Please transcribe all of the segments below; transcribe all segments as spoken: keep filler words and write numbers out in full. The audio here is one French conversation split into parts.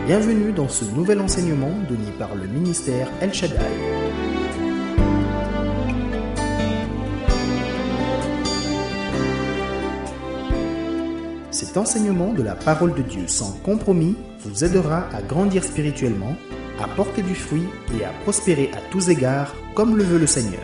Bienvenue dans ce nouvel enseignement donné par le ministère El Shaddai. Cet enseignement de la parole de Dieu sans compromis vous aidera à grandir spirituellement, à porter du fruit et à prospérer à tous égards comme le veut le Seigneur.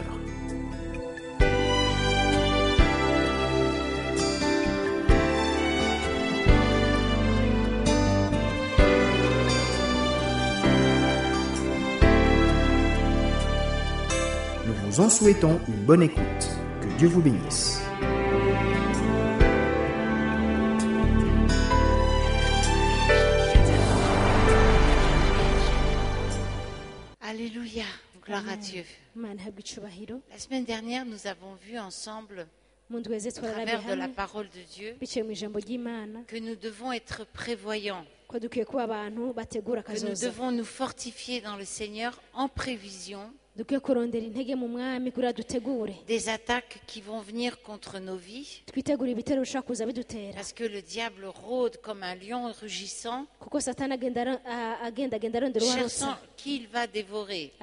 Nous vous en souhaitons une bonne écoute. Que Dieu vous bénisse. Alléluia, gloire à Dieu. La semaine dernière, nous avons vu ensemble, au travers de la parole de Dieu, que nous devons être prévoyants, que nous devons nous fortifier dans le Seigneur en prévision des attaques qui vont venir contre nos vies, parce que le diable rôde comme un lion rugissant, cherchant qui il va dévorer.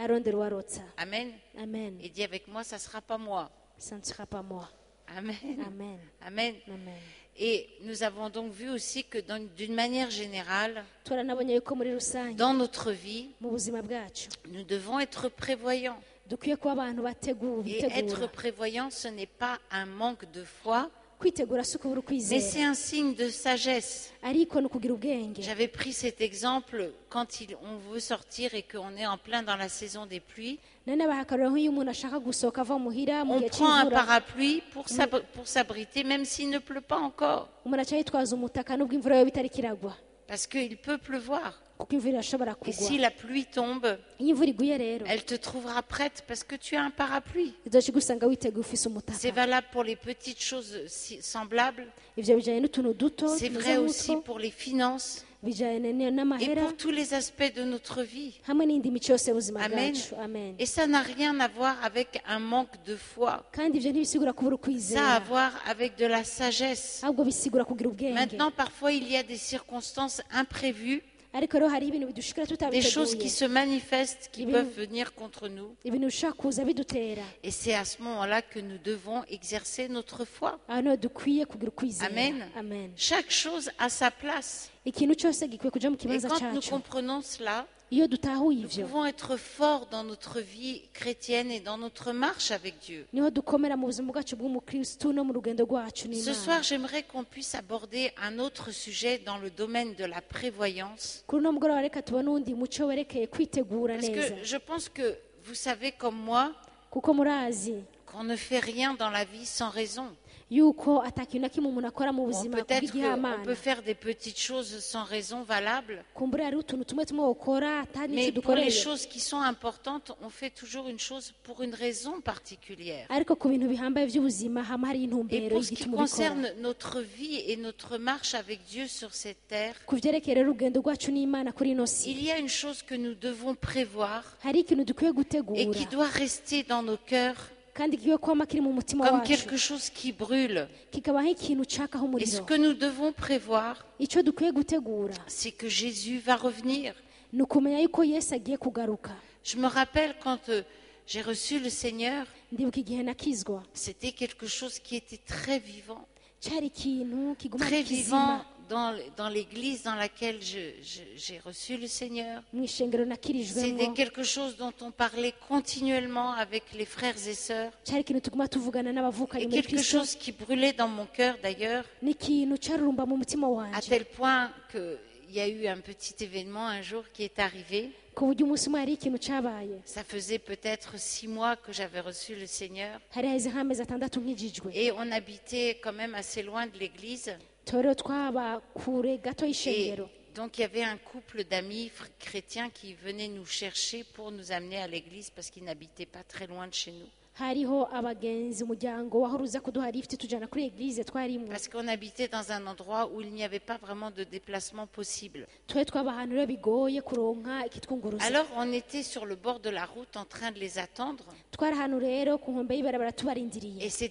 Amen. Amen. Et dis avec moi, ça ne sera pas moi. Ça ne sera pas moi. Amen. Amen. Amen. Amen. Et nous avons donc vu aussi que dans- d'une manière générale, Twaranabonye yuko muri rusange dans notre vie, mu buzima bwacu nous devons être prévoyants. dukwiye kuba abantu bategura Et être bitegura prévoyant, ce n'est pas un manque de foi, kwitegura si ukubura mais c'est ukwizera un signe de sagesse. ariko ni ukugira ubwenge. J'avais pris cet exemple quand il- on veut sortir et qu'on est en plein dans la saison des pluies. none bahakarura nk'iyo umuntu ashaka gusohoka ava muhira mu On gihe prend un cy'imvura parapluie pour s'ab- pour s'abriter, même s'il ne pleut pas encore, umuntu aca yitwaza umutaka nubwo imvura yoba itari kiragwa parce qu'il peut pleuvoir. kuko imvura irashobora Et kugwa. si la pluie tombe, iyo imvura iguye rero elle te trouvera prête parce que tu as un parapluie. izoca igusanga witeguye ufise C'est umutaka. valable pour les petites choses si- semblables. ivyo bijanye n'utuntu duto C'est tumeze vrai aussi nk'utwo, pour les finances bijanye et n'amahera pour tous les aspects de notre vie. hamwe n'indi mico yose y'ubuzima Amen. bwacu. Amen. Et ça n'a rien à voir avec un manque de foi. kandi ivyo ntibisigura kubura Ça a à ukwizera voir avec de la sagesse. ahubwo bisigura kugira ubwenge. Maintenant, parfois, il y a des circonstances imprévues, ariko rero hari ibintu bidushikira des choses qui tutabiteguye, se manifestent, qui Ibintu- peuvent venir contre nous. ibintu bishobora kuza bidutera. Et c'est à ce moment-là que nous devons exercer notre foi. aho niho dukwiye kugira ukwizera. Amen. Amen. Chaque chose a sa place. ikintu cyose gikwiye kuja mu Et kibanza quand nous cyacu. comprenons cela, iyo dutahuye nous ivyo pouvons être forts dans notre vie chrétienne et dans notre marche avec Dieu. niho dukomera mu buzima bwacu bw'umukristu no mu rugendo rwacu Ce n'Imana. soir, j'aimerais qu'on puisse aborder un autre sujet dans le domaine de la prévoyance. kuri uno mugoroba reka tubone uwundi muco werekeye kwitegura Parce neza, que je pense que vous savez comme moi kuko murazi qu'on ne fait rien dans la vie sans raison. yuko atakintu na kimwe umuntu akora mu Bon, buzima peut-être qu'on bw'igihamana. peut faire des petites choses sans raison valable, kumbura hariho utuntu tumwe tumwe ukora atari mais nicyo pour les dukoreye, choses qui sont importantes, on fait toujours une chose pour une raison particulière. ariko ku bintu bihambaye by'ubuzima hama hari Et intumbero pour ce qui y'igituma ubikora. concerne notre vie et notre marche avec Dieu sur cette terre, ku vyerekeye rero urugendo rwacu n'Imana kuri ino si, il y a une chose que nous devons prévoir hari ikintu dukwiye et gutegura qui doit rester dans nos cœurs kandi kigiye kwama kiri mu mutima comme wacu, quelque chose qui brûle. kikaba nk'ikintu cakaho Et ce umuriro. que nous devons prévoir, icyo dukwiye gutegura c'est que Jésus va revenir. ni ukumenya yuko Yesu agiye kugaruka. Je me rappelle quand euh, j'ai reçu le Seigneur, ndibuka igihe nakizwa, c'était quelque chose qui était très vivant, cyari ikintu kiguma très ari vivant kizima dans, dans l'église dans laquelle je- je- j'ai reçu le Seigneur. mu ishengero nakirijwemo. C'était quelque chose dont on parlait continuellement avec les frères et sœurs, cyari ikintu tuguma tuvugana n'abavukanye et muri quelque Kristo, chose qui brûlait dans mon cœur d'ailleurs, ni ikintu carurumba mu mutima à wanje, tel point qu'il y a eu un petit événement un jour qui est arrivé. ku buryo umunsi umwe hari ikintu cabaye. Ça faisait peut-être six mois que j'avais reçu le Seigneur, hari haheze nk'amezi atandatu nkijijwe, et on habitait quand même assez loin de l'église. rero twaba kure gato Et y'ishengero. donc il y avait un couple d'amis fr- chrétiens qui venaient nous chercher pour nous amener à l'église parce qu'ils n'habitaient pas très loin de chez nous. hariho abagenzi umuryango wahora uza kuduha lift tujana kuri eglise twarimwo, Parce qu'on habitait dans un endroit où il n'y avait pas vraiment de déplacement possible. twari twaba ahantu rero bigoye kuronka ikitwunguruza. Alors on était sur le bord de la route en train de les attendre, twari ahantu rero ku nkombe y'ibarabara tubarindiriye, et c'était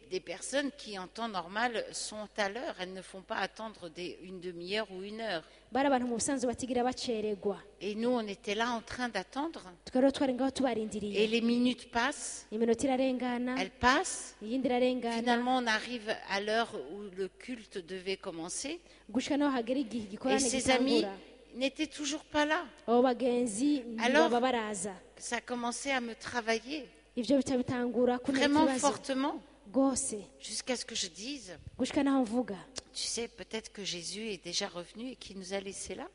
des personnes qui, en temps normal, sont à l'heure. Elles ne font pas attendre des, une demi-heure ou une heure. Et nous, on était là en train d'attendre. Et les minutes passent. Elles passent. Finalement, on arrive à l'heure où le culte devait commencer. Et ses amis n'étaient toujours pas là. Alors, ça a commencé à me travailler. Vraiment fortement. Jusqu'à ce que je dise, tu sais, peut-être que Jésus est déjà revenu et qu'il nous a laissés là.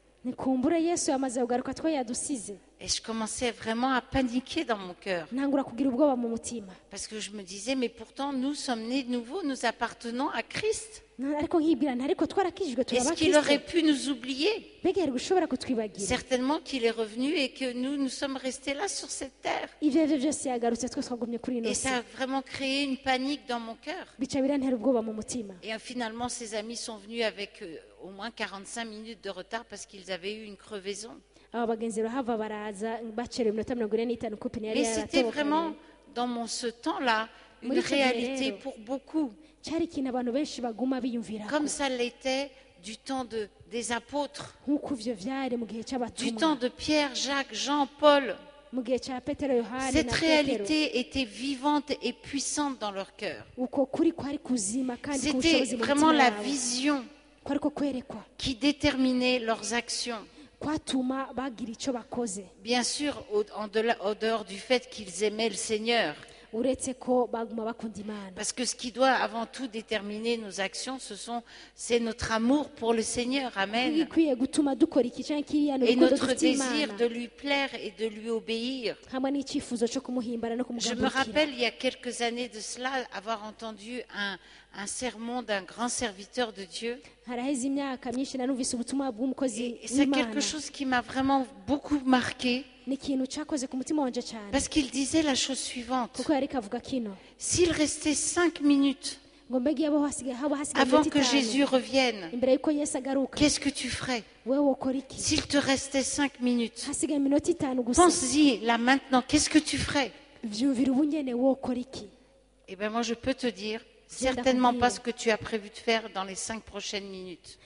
Et je commençais vraiment à paniquer dans mon cœur. Parce que je me disais, mais pourtant nous sommes nés de nouveau, nous appartenons à Christ. Est-ce qu'il aurait pu nous oublier? Certainement qu'il est revenu et que nous, nous sommes restés là sur cette terre. Et ça a vraiment créé une panique dans mon cœur. Et finalement, ses amis sont venus avec euh, au moins quarante-cinq minutes de retard parce qu'ils avaient eu une crevaison. Mais c'était vraiment, dans mon, ce temps-là, une réalité pour beaucoup. Comme ça l'était du temps de, des apôtres, du temps de Pierre, Jacques, Jean, Paul. Cette réalité était vivante et puissante dans leur cœur. C'était vraiment la vision qui déterminait leurs actions. Bien sûr, au, en de, au dehors du fait qu'ils aimaient le Seigneur. Parce que ce qui doit avant tout déterminer nos actions, ce sont, c'est notre amour pour le Seigneur. Amen. Et notre désir de lui plaire et de lui obéir. Je me rappelle, il y a quelques années de cela, avoir entendu un, un sermon d'un grand serviteur de Dieu. Et c'est quelque chose qui m'a vraiment beaucoup marqué. Parce qu'il disait la chose suivante. S'il restait cinq minutes avant que Jésus revienne, qu'est-ce que tu ferais? S'il te restait cinq minutes, pense-y là maintenant, qu'est-ce que tu ferais? Eh bien moi je peux te dire, certainement pas ce que tu as prévu de faire dans les cinq prochaines minutes.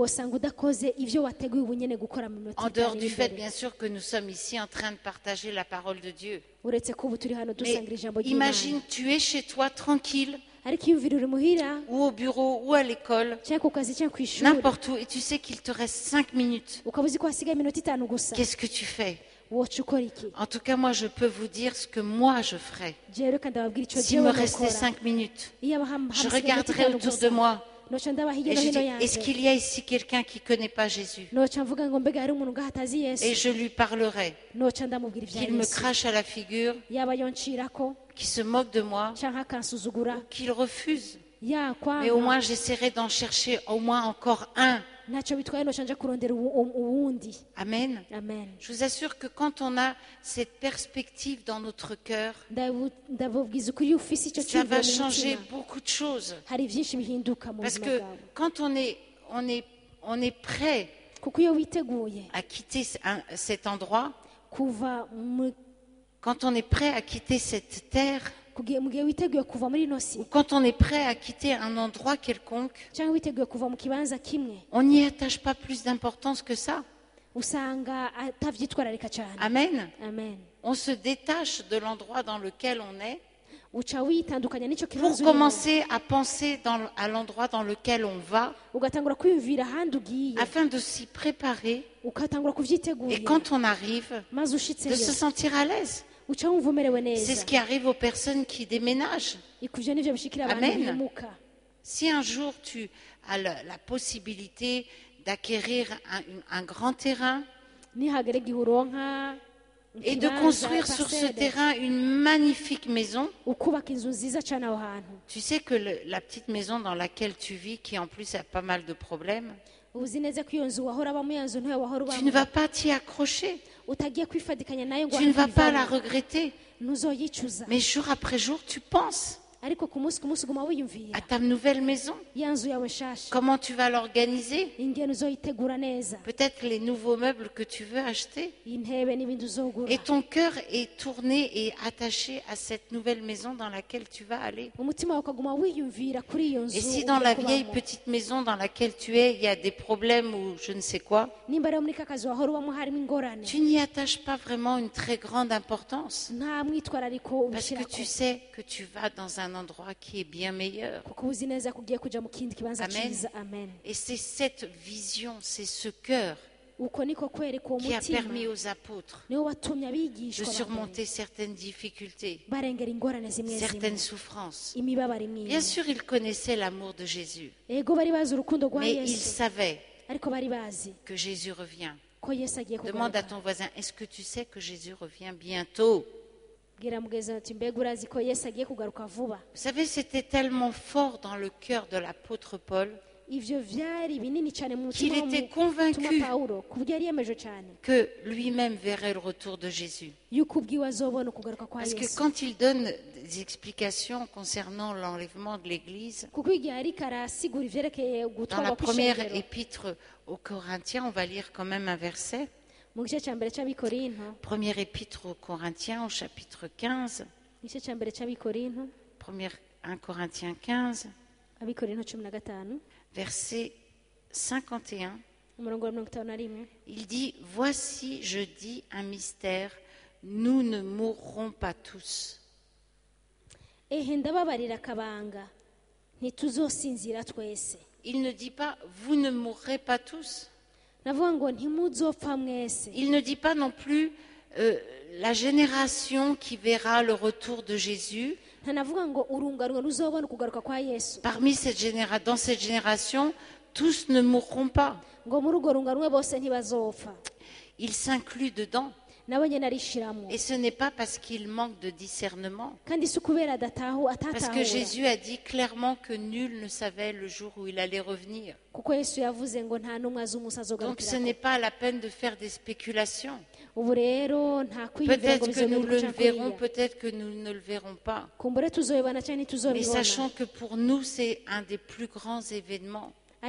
En dehors du fait, bien sûr, que nous sommes ici en train de partager la parole de Dieu. Mais imagine, tu es chez toi tranquille, ou au bureau, ou à l'école, n'importe où, et tu sais qu'il te reste cinq minutes. Qu'est-ce que tu fais? En tout cas, moi, je peux vous dire ce que moi, je ferais. S'il me restait cinq minutes, je regarderais autour de moi. Et je dis, est-ce qu'il y a ici quelqu'un qui ne connaît pas Jésus? Et je lui parlerai. Qu'il me crache à la figure, qu'il se moque de moi, ou qu'il refuse. Mais au moins, j'essaierai d'en chercher au moins encore un. Amen. Amen. Je vous assure que quand on a cette perspective dans notre cœur, ça va changer beaucoup de choses. Parce que quand on est, on est, on est prêt à quitter un, cet endroit, quand on est prêt à quitter cette terre, ou quand on est prêt à quitter un endroit quelconque, on n'y attache pas plus d'importance que ça. Amen. Amen. On se détache de l'endroit dans lequel on est pour commencer à penser dans, à l'endroit dans lequel on va, afin de s'y préparer et quand on arrive, de se sentir à l'aise. C'est ce qui arrive aux personnes qui déménagent. Amen. Si un jour tu as la, la possibilité d'acquérir un, un grand terrain et de construire sur ce terrain une magnifique maison, tu sais que le, la petite maison dans laquelle tu vis, qui en plus a pas mal de problèmes, tu ne vas pas t'y accrocher. Tu ne vas pas la regretter. Mais jour après jour, tu penses à ta nouvelle maison. Comment tu vas l'organiser? Peut-être les nouveaux meubles que tu veux acheter. Et ton cœur est tourné et attaché à cette nouvelle maison dans laquelle tu vas aller. Et si dans la vieille petite maison dans laquelle tu es, il y a des problèmes ou je ne sais quoi, tu n'y attaches pas vraiment une très grande importance. Parce que tu sais que tu vas dans un endroit qui est bien meilleur. Amen. Et c'est cette vision, c'est ce cœur qui a permis aux apôtres de surmonter certaines difficultés, certaines souffrances. Bien sûr, ils connaissaient l'amour de Jésus, mais ils savaient que Jésus revient. Demande à ton voisin, est-ce que tu sais que Jésus revient bientôt? Vous savez, c'était tellement fort dans le cœur de l'apôtre Paul qu'il était convaincu que lui-même verrait le retour de Jésus. Parce que quand il donne des explications concernant l'enlèvement de l'Église, dans la première épître aux Corinthiens, on va lire quand même un verset. Première épître aux Corinthiens au chapitre quinze. Première un Corinthiens quinze. Verset cinquante et un. Il dit, voici, je dis un mystère, nous ne mourrons pas tous. Il ne dit pas, vous ne mourrez pas tous. Il ne dit pas non plus euh, la génération qui verra le retour de Jésus. Parmi cette génération, dans cette génération, tous ne mourront pas. Il s'inclut dedans. Et ce n'est pas parce qu'il manque de discernement. Parce que Jésus a dit clairement que nul ne savait le jour où il allait revenir. Donc ce n'est pas la peine de faire des spéculations. Peut-être que nous le verrons, peut-être que nous ne le verrons pas. Mais sachant que pour nous, c'est un des plus grands événements.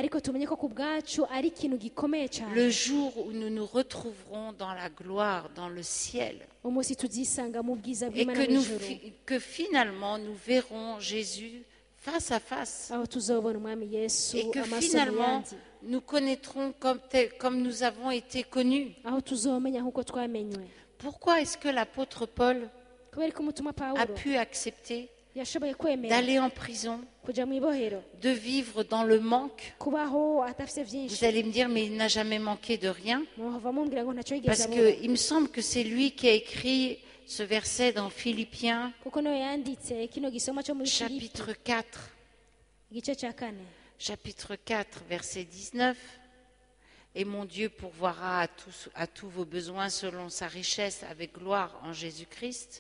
Le jour où nous nous retrouverons dans la gloire, dans le ciel, et que, nous, que finalement nous verrons Jésus face à face, et que finalement nous connaîtrons comme, tel, comme nous avons été connus. Pourquoi est-ce que l'apôtre Paul a pu accepter d'aller en prison, de vivre dans le manque? Vous allez me dire, mais il n'a jamais manqué de rien. Parce qu'il me semble que c'est lui qui a écrit ce verset dans Philippiens, chapitre quatre. Chapitre quatre, verset dix-neuf. Et mon Dieu pourvoira à tous, à tous vos besoins selon sa richesse avec gloire en Jésus-Christ.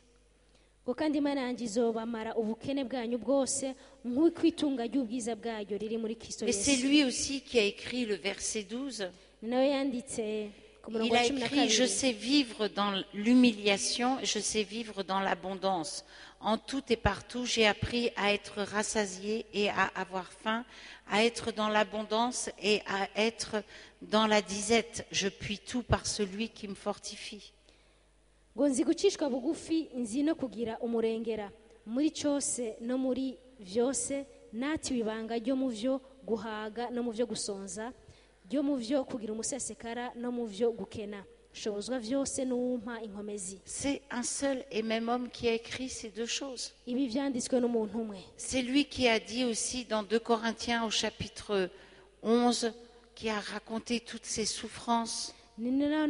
Et c'est lui aussi qui a écrit le verset douze. Il a écrit, je sais vivre dans l'humiliation, je sais vivre dans l'abondance. En tout et partout, j'ai appris à être rassasié et à avoir faim, à être dans l'abondance et à être dans la disette. Je puis tout par celui qui me fortifie. ngo nzi gucishwa bugufi nzi no kugira umurengera muri cyose no muri vyose nati ibanga ryo mu vyo guhaga no mu vyo gusonza ryo mu vyo kugira umusesekara no mu vyo gukena shobozwa vyose n'umpa inkomezi. C'est un seul et même homme qui a écrit ces deux choses. Ibi vyanditswe n'umuntu umwe. C'est lui qui a dit aussi dans deux Corinthiens au chapitre onze, qui a raconté toutes ses souffrances. Et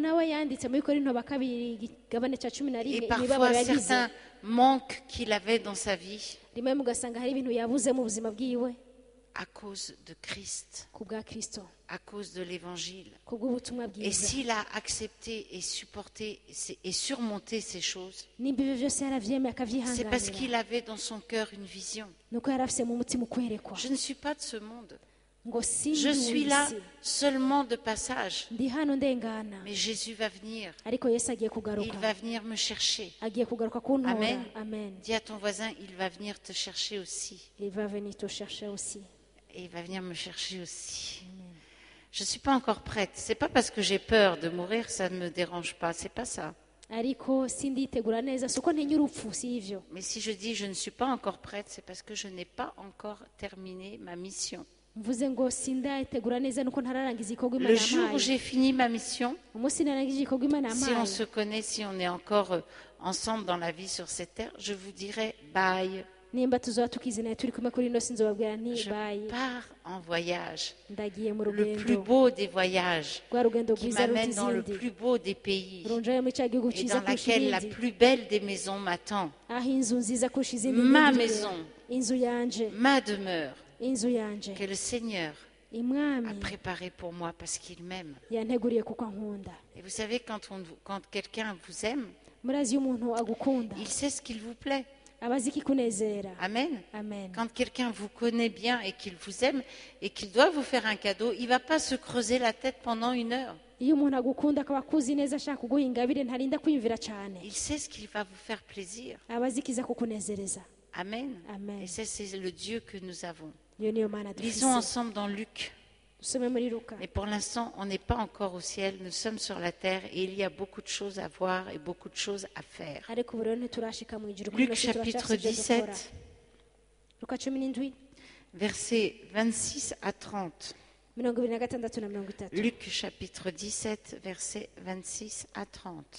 parfois certains manques qu'il avait dans sa vie à cause de Christ, à cause de l'évangile. Et s'il a accepté et supporté et surmonté ces choses, c'est parce qu'il avait dans son cœur une vision. Je ne suis pas de ce monde. Je suis là seulement de passage. Mais Jésus va venir. Il va venir me chercher. Amen. Dis à ton voisin, il va venir te chercher aussi. Il va venir te chercher aussi. Et il va venir me chercher aussi. Amen. Je ne suis pas encore prête. Ce n'est pas parce que j'ai peur de mourir, ça ne me dérange pas. Ce n'est pas ça. Mais si je dis je ne suis pas encore prête, c'est parce que je n'ai pas encore terminé ma mission. Le jour où j'ai fini ma mission, si on se connaît, si on est encore ensemble dans la vie sur cette terre, je vous dirai bye. Je pars en voyage, le plus beau des voyages, qui m'amène dans le plus beau des pays et dans laquelle la plus belle des maisons m'attend. Ma maison, ma demeure, que le Seigneur a préparé pour moi parce qu'il m'aime. Et vous savez, quand, on, quand quelqu'un vous aime, il sait ce qu'il vous plaît. Amen. Amen. Quand quelqu'un vous connaît bien et qu'il vous aime et qu'il doit vous faire un cadeau, il ne va pas se creuser la tête pendant une heure. Il sait ce qu'il va vous faire plaisir. Amen. Amen. Et ça, c'est le Dieu que nous avons. Lisons ensemble dans Luc. Mais pour l'instant, on n'est pas encore au ciel, nous sommes sur la terre et il y a beaucoup de choses à voir et beaucoup de choses à faire. Luc chapitre dix-sept, versets vingt-six à trente. Luc chapitre dix-sept, versets vingt-six à trente.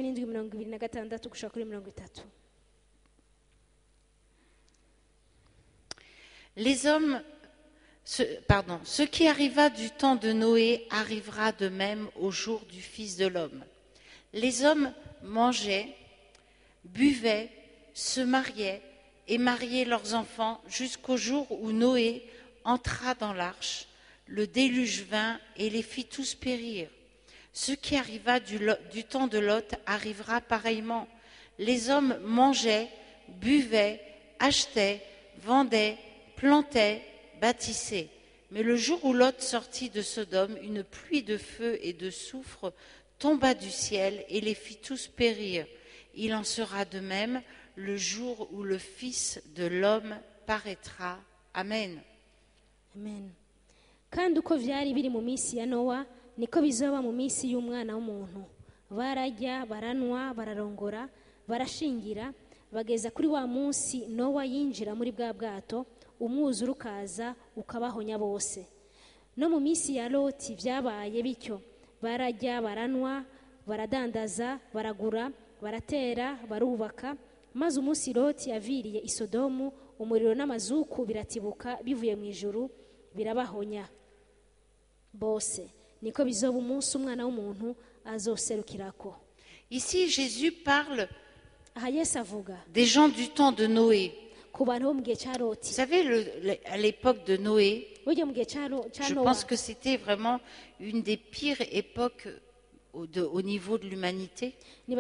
Les hommes... Ce, pardon, ce qui arriva du temps de Noé arrivera de même au jour du Fils de l'homme. Les hommes mangeaient, buvaient, se mariaient et mariaient leurs enfants jusqu'au jour où Noé entra dans l'arche. Le déluge vint et les fit tous périr. Ce qui arriva du, du temps de Lot arrivera pareillement. Les hommes mangeaient, buvaient, achetaient, vendaient, plantaient, bâtissait. Mais le jour où Lot sortit de Sodome, une pluie de feu et de soufre tomba du ciel et les fit tous périr. Il en sera de même le jour où le Fils de l'homme paraîtra. Amen. Amen. Kandi uko vyari biri mu minsi ya Nowa niko bizoba mu minsi y'umwana w'umuntu. Barajya, baranwa, bararongora, barashingira, bageza kuri wa munsi Nowa yinjira muri bwa bwato. Umwuzure ukaza ukabahonya bose. No mu minsi ya Loti byabaye bityo. Barajya, baranwa, baradandaza, baragura, baratera, barubaka. Maze umunsi Loti yaviriye i Sodomu, umuriro n'amazuku biratibuka bivuye mu ijuru birabahonya bose. Niko bizoba umunsi umwana w'umuntu azoserukirako. Ici Jésus parle aha Yesu avuga des gens du temps de Noé. Vous savez, le, le, à l'époque de Noé, je pense que c'était vraiment une des pires époques au, de, au niveau de l'humanité. On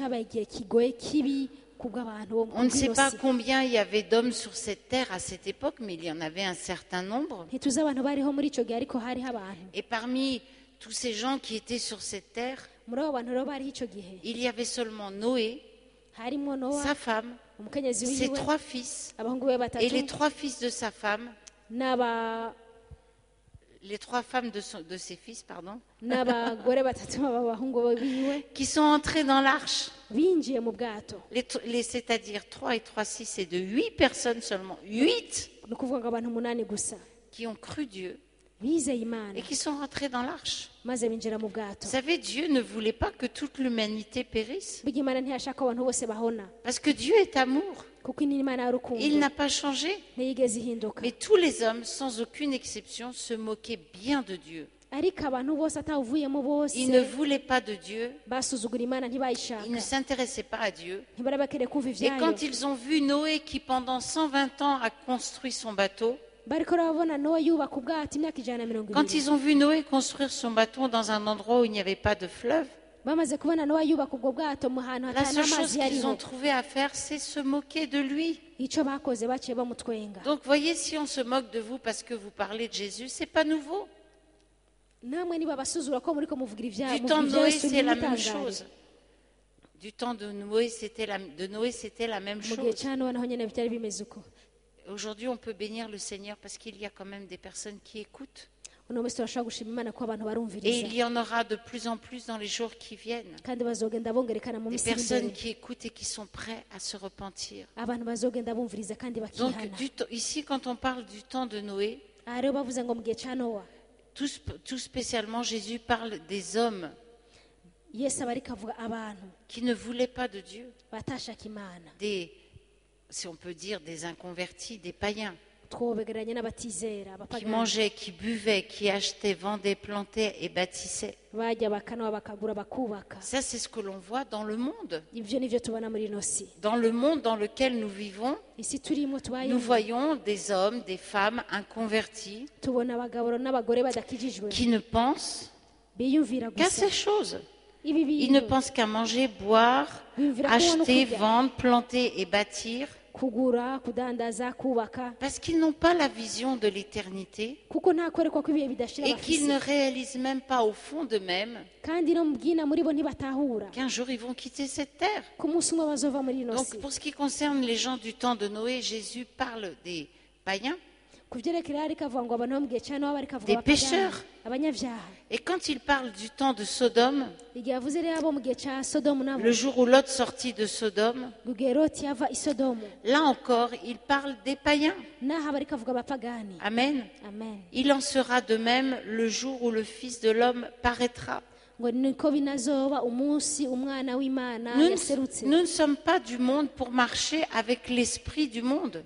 ne sait pas combien il y avait d'hommes sur cette terre à cette époque, mais il y en avait un certain nombre. Et parmi tous ces gens qui étaient sur cette terre, il y avait seulement Noé, sa femme, ses trois fils et les trois fils de sa femme, les trois femmes de, son, de ses fils, pardon, qui sont entrés dans l'arche. Les, les, c'est-à-dire trois et trois, six, c'est de huit personnes seulement, huit qui ont cru Dieu et qui sont rentrés dans l'arche. Vous savez, Dieu ne voulait pas que toute l'humanité périsse. Parce que Dieu est amour. Il n'a pas changé. Mais tous les hommes, sans aucune exception, se moquaient bien de Dieu. Ils ne voulaient pas de Dieu. Ils ne s'intéressaient pas à Dieu. Et quand ils ont vu Noé qui, pendant cent vingt ans, a construit son bateau, quand ils ont vu Noé construire son bateau dans un endroit où il n'y avait pas de fleuve, La seule chose qu'ils ont trouvé à faire, c'est se moquer de lui. Donc voyez, si on se moque de vous parce que vous parlez de Jésus, c'est pas nouveau. Du temps de Noé, c'est la même chose. Du temps de Noé, c'était la, de Noé, c'était la même chose. Aujourd'hui, on peut bénir le Seigneur parce qu'il y a quand même des personnes qui écoutent. Et il y en aura de plus en plus dans les jours qui viennent. Des personnes qui écoutent et qui sont prêts à se repentir. Donc du, ici, quand on parle du temps de Noé, tout, tout spécialement, Jésus parle des hommes qui ne voulaient pas de Dieu, des, si on peut dire, des inconvertis, des païens, qui mangeaient, qui buvaient, qui achetaient, vendaient, plantaient et bâtissaient. Ça, c'est ce que l'on voit dans le monde. Dans le monde dans lequel nous vivons, nous voyons des hommes, des femmes inconvertis qui ne pensent qu'à ces choses. Ils ne pensent qu'à manger, boire, acheter, vendre, planter et bâtir. Parce qu'ils n'ont pas la vision de l'éternité et qu'ils ne réalisent même pas au fond d'eux-mêmes qu'un jour ils vont quitter cette terre. Donc pour ce qui concerne les gens du temps de Noé, Jésus parle des païens, des pécheurs. Et quand il parle du temps de Sodome, le jour où Lot sortit de Sodome, là encore, il parle des païens. Amen. Il en sera de même le jour où le Fils de l'homme paraîtra. Nous ne, nous ne sommes pas du monde pour marcher avec l'esprit du monde.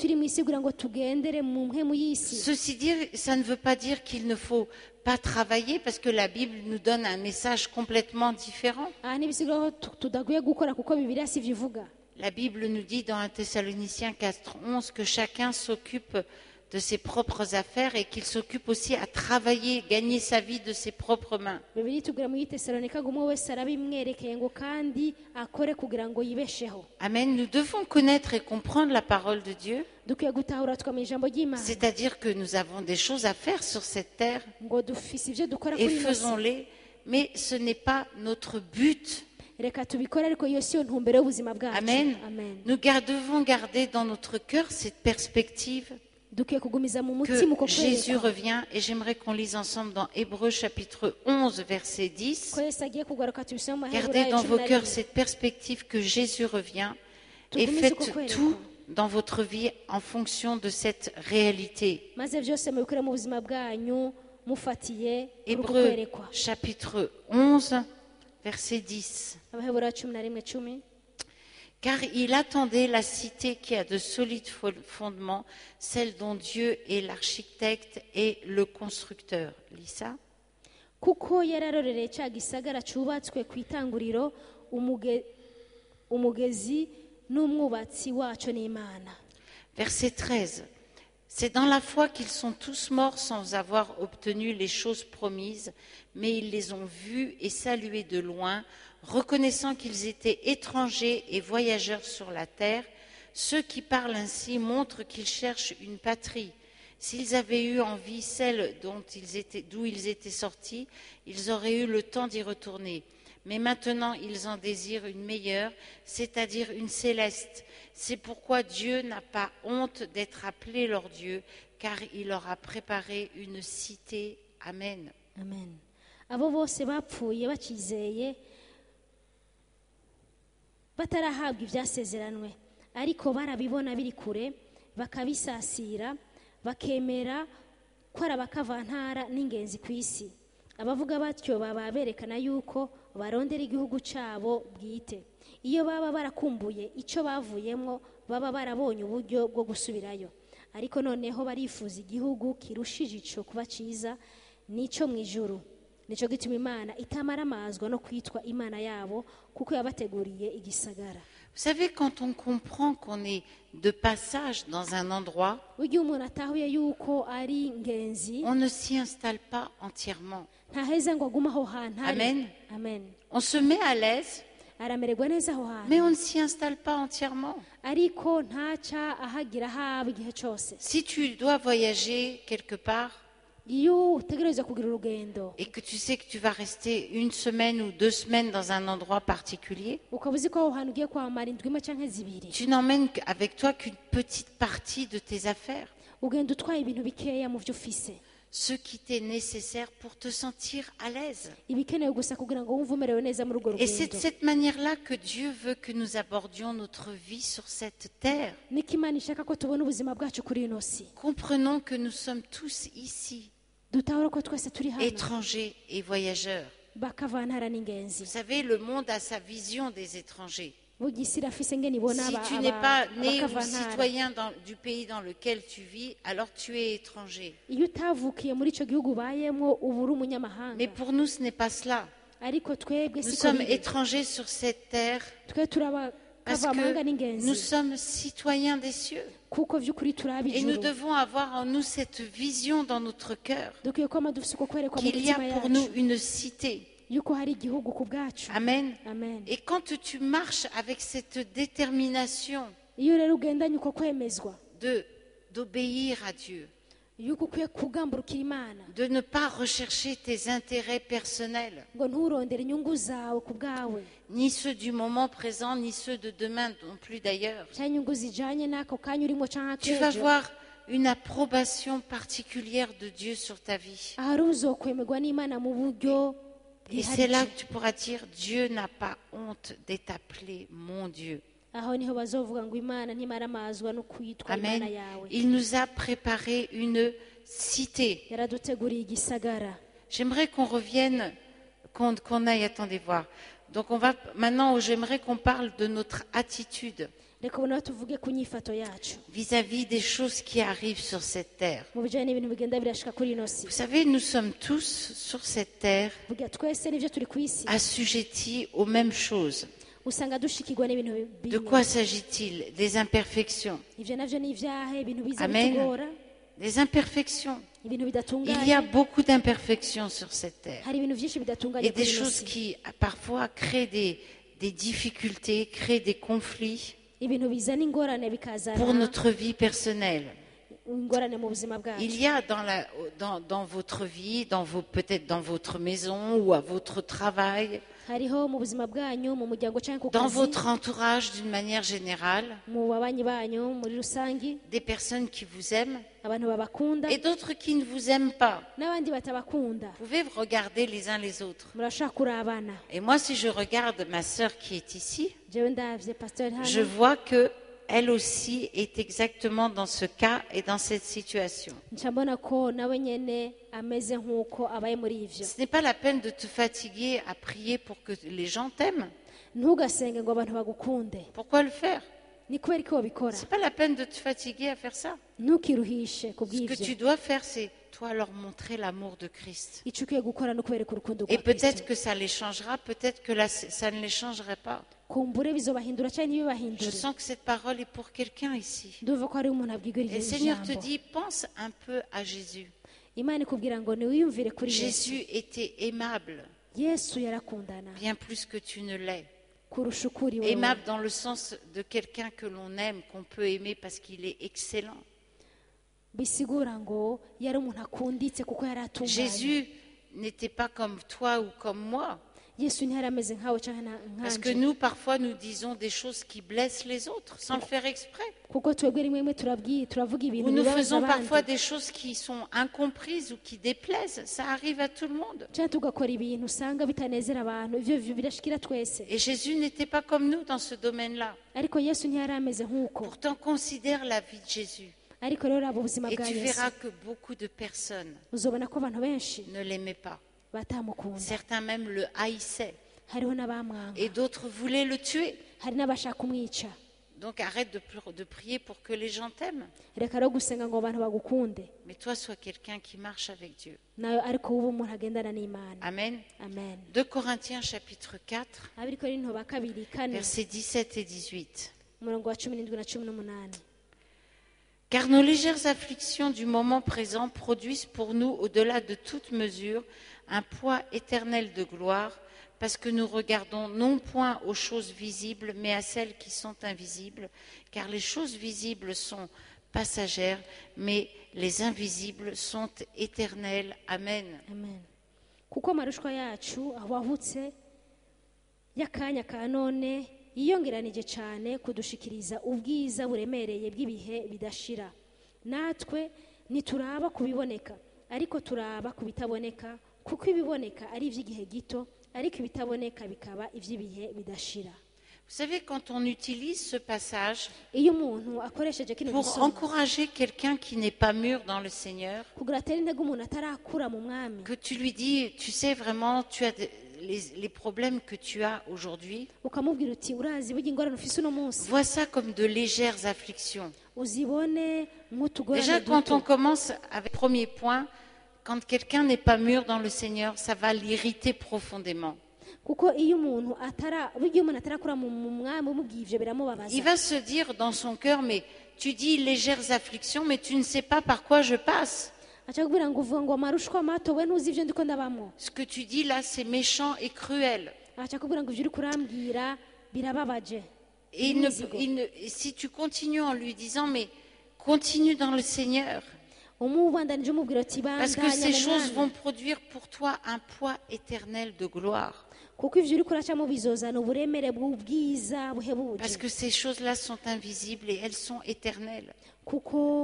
Ceci dit, ça ne veut pas dire qu'il ne faut pas travailler, parce que la Bible nous donne un message complètement différent. La Bible nous dit dans un Thessaloniciens quatre onze que chacun s'occupe de ses propres affaires et qu'il s'occupe aussi à travailler, gagner sa vie de ses propres mains. Amen. Nous devons connaître et comprendre la parole de Dieu. C'est-à-dire que nous avons des choses à faire sur cette terre et faisons-les, mais ce n'est pas notre but. Amen. Nous devons garder dans notre cœur cette perspective que Jésus revient, et j'aimerais qu'on lise ensemble dans Hébreux chapitre onze verset dix. Gardez dans vos cœurs cette perspective que Jésus revient et faites tout dans votre vie en fonction de cette réalité. Hébreux chapitre onze verset dix. Car il attendait la cité qui a de solides fondements, celle dont Dieu est l'architecte et le constructeur. Lis ça. Kuko yararorereye cya gisagara cyubatswe ku itanguriro umugezi n'umwubatsi wacu n'Imana. Verset treize. C'est dans la foi qu'ils sont tous morts sans avoir obtenu les choses promises, mais ils les ont vues et saluées de loin, reconnaissant qu'ils étaient étrangers et voyageurs sur la terre. Ceux qui parlent ainsi montrent qu'ils cherchent une patrie. S'ils avaient eu en vie celle dont ils étaient, d'où ils étaient sortis, ils auraient eu le temps d'y retourner. Mais maintenant, ils en désirent une meilleure, c'est-à-dire une céleste. C'est pourquoi Dieu n'a pas honte d'être appelé leur Dieu, car il leur a préparé une cité. Amen. Amen. Abo bose bapfuye bakizeye batarahabwa ibyasezeranwe, ariko barabibona biri kure bakabisasira, bakemera ko ari abakavantara n'ingenzi ku isi. Abavuga batyo baba berekana yuko barondera igihugu cyabo bwite. Iyo baba barakumbuye icyo bavuyemo, baba barabonye uburyo bwo gusubirayo. Ariko noneho barifuza igihugu kirushije ico kuba ciza nico mu ijuru. Nico gituma Imana itamara amazwa no kwitwa Imana yabo, kuko yabateguriye igisagara. Vous savez, quand on comprend qu'on est de passage dans un endroit, on ne s'y installe pas entièrement. Amen. On se met à l'aise, mais on ne s'y installe pas entièrement. Si tu dois voyager quelque part et que tu sais que tu vas rester une semaine ou deux semaines dans un endroit particulier, tu n'emmènes avec toi qu'une petite partie de tes affaires. Ce qui t'est nécessaire pour te sentir à l'aise. Et c'est de cette manière-là que Dieu veut que nous abordions notre vie sur cette terre. Comprenons que nous sommes tous ici, étrangers et voyageurs. Vous savez, le monde a sa vision des étrangers. Si tu n'es pas né ou citoyen dans, du pays dans lequel tu vis, alors tu es étranger. Mais pour nous, ce n'est pas cela. Nous sommes étrangers sur cette terre parce que nous sommes citoyens des cieux. Et nous devons avoir en nous cette vision dans notre cœur qu'il y a pour nous une cité. Amen. Et quand tu marches avec cette détermination de, d'obéir à Dieu, de ne pas rechercher tes intérêts personnels, ni ceux du moment présent, ni ceux de demain non plus d'ailleurs, tu vas voir une approbation particulière de Dieu sur ta vie. Et c'est là que tu pourras dire, Dieu n'a pas honte d'être appelé mon Dieu. Amen. Il nous a préparé une cité. J'aimerais qu'on revienne, qu'on, qu'on aille, attendez voir. Donc on va maintenant, j'aimerais qu'on parle de notre attitude vis-à-vis des choses qui arrivent sur cette terre. Vous savez, nous sommes tous sur cette terre assujettis aux mêmes choses. De quoi s'agit-il? Des imperfections. Amen. Des imperfections. Il y a beaucoup d'imperfections sur cette terre. Et des choses qui parfois créent des, des difficultés, créent des conflits pour notre vie personnelle. Il y a dans, la, dans, dans votre vie, dans vos, peut-être dans votre maison ou à votre travail, dans votre entourage d'une manière générale, des personnes qui vous aiment et d'autres qui ne vous aiment pas. Vous pouvez vous regarder les uns les autres. Et moi, si je regarde ma sœur qui est ici, je vois que elle aussi est exactement dans ce cas et dans cette situation. Ce n'est pas la peine de te fatiguer à prier pour que les gens t'aiment. Pourquoi le faire? Ce n'est pas la peine de te fatiguer à faire ça. Ce que tu dois faire, c'est toi leur montrer l'amour de Christ. Et peut-être que ça les changera, peut-être que là, ça ne les changerait pas. Je sens que cette parole est pour quelqu'un ici. Et le Seigneur te dit, pense un peu à Jésus. Jésus était aimable, bien plus que tu ne l'es. Aimable dans le sens de quelqu'un que l'on aime, qu'on peut aimer parce qu'il est excellent. Jésus n'était pas comme toi ou comme moi. Parce que nous, parfois, nous disons des choses qui blessent les autres sans le faire exprès. Ou nous faisons parfois des choses qui sont incomprises ou qui déplaisent. Ça arrive à tout le monde. Et Jésus n'était pas comme nous dans ce domaine-là. Pourtant, considère la vie de Jésus. Et tu verras que beaucoup de personnes ne l'aimaient pas. Certains même le haïssaient. Et d'autres voulaient le tuer. Donc arrête de, de prier pour que les gens t'aiment. Mais toi, sois quelqu'un qui marche avec Dieu. Amen. deux Corinthiens chapitre quatre, versets dix-sept et dix-huit. Car nos légères afflictions du moment présent produisent pour nous, au-delà de toute mesure, un poids éternel de gloire, parce que nous regardons non point aux choses visibles, mais à celles qui sont invisibles, car les choses visibles sont passagères, mais les invisibles sont éternelles. Amen. Amen. Kuko amarushwa yacu ahwahutse y'akanya ka none yiyongeranije cyane kudushikiriza ubwiza buremereye bw'ibihe bidashira. Natwe nituraba kubiboneka, ariko turaba kubitaboneka, kuko ibiboneka ari iby'igihe gito, ariko ibitaboneka bikaba iby'ibihe bidashira. Vous savez, quand on utilise ce passage pour encourager quelqu'un qui n'est pas mûr dans le Seigneur, que tu lui dis, tu sais vraiment, tu as les, les problèmes que tu as aujourd'hui, vois ça comme de légères afflictions. Déjà, quand on commence avec le premier point, quand quelqu'un n'est pas mûr dans le Seigneur, ça va l'irriter profondément. Il va se dire dans son cœur, mais tu dis légères afflictions, mais tu ne sais pas par quoi je passe. Ce que tu dis là, c'est méchant et cruel. Et il ne, il ne, si tu continues en lui disant, mais continue dans le Seigneur, parce que ces choses vont produire pour toi un poids éternel de gloire. Parce que ces choses-là sont invisibles et elles sont éternelles. Tu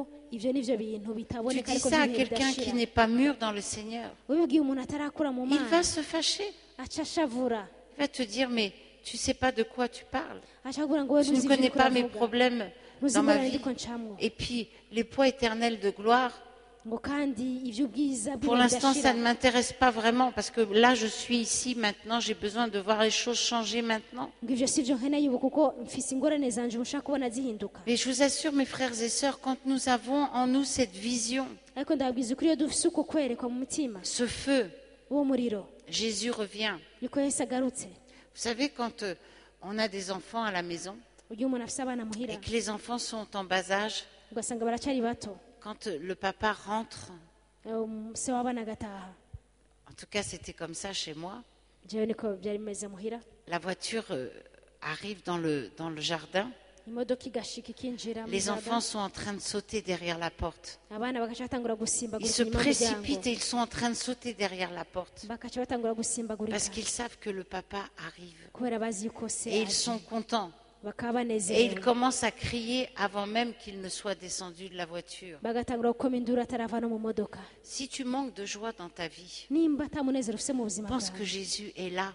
dis ça à quelqu'un qui n'est pas mûr dans le Seigneur, il va se fâcher. Il va te dire, mais tu ne sais pas de quoi tu parles. Tu ne connais pas mes problèmes dans ma vie. Et puis, les poids éternels de gloire, pour l'instant, ça ne m'intéresse pas vraiment parce que là, je suis ici maintenant, j'ai besoin de voir les choses changer maintenant. Mais je vous assure, mes frères et sœurs, quand nous avons en nous cette vision, ce feu, Jésus revient. Vous savez, quand euh, on a des enfants à la maison et que les enfants sont en bas âge, quand le papa rentre, en tout cas c'était comme ça chez moi, la voiture euh, arrive dans le, dans le jardin, les enfants sont en train de sauter derrière la porte. Ils se précipitent et ils sont en train de sauter derrière la porte parce qu'ils savent que le papa arrive et ils sont contents. Et il commence à crier avant même qu'il ne soit descendu de la voiture. Si tu manques de joie dans ta vie, pense que Jésus est là,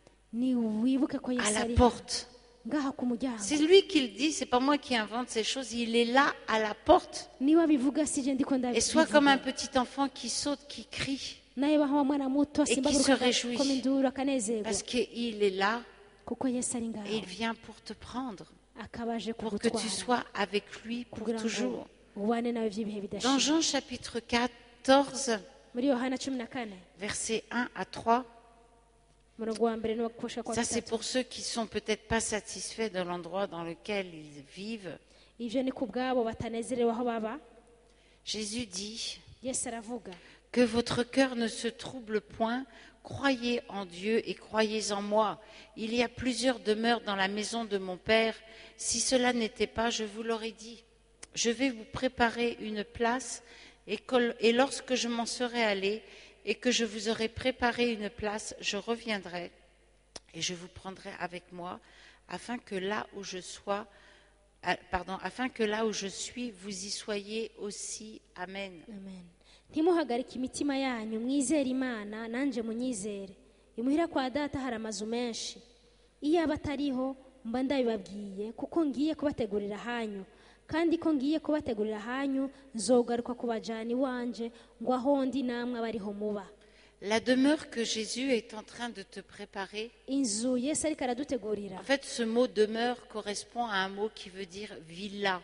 à la porte. C'est lui qui le dit, c'est pas moi qui invente ces choses, il est là à la porte. Et sois comme un petit enfant qui saute, qui crie et qui se réjouit parce qu'il est là. Et il vient pour te prendre, pour que tu sois avec lui pour toujours. Dans Jean chapitre quatorze, versets un à trois, ça c'est pour ceux qui ne sont peut-être pas satisfaits de l'endroit dans lequel ils vivent. Jésus dit que votre cœur ne se trouble point. Croyez en Dieu et croyez en moi. Il y a plusieurs demeures dans la maison de mon Père. Si cela n'était pas, je vous l'aurais dit. Je vais vous préparer une place et, et lorsque je m'en serai allé et que je vous aurai préparé une place, je reviendrai et je vous prendrai avec moi afin que là où je sois, pardon, afin que là où je suis, vous y soyez aussi. Amen. Amen. Ntimuhagarike imitima yanyu mwizere Imana nanje munyizere imuhira kwa data hari amazu menshi iyo abatariho mba ndabibabwiye kuko ngiye kubategurira hanyu kandi ko ngiye kubategurira hanyu nzogaruka kubajana iwanje ngo aho ndi namwe abariho muba. La demeure que Jésus est en train de te préparer, en fait ce mot demeure correspond à un mot qui veut dire villa.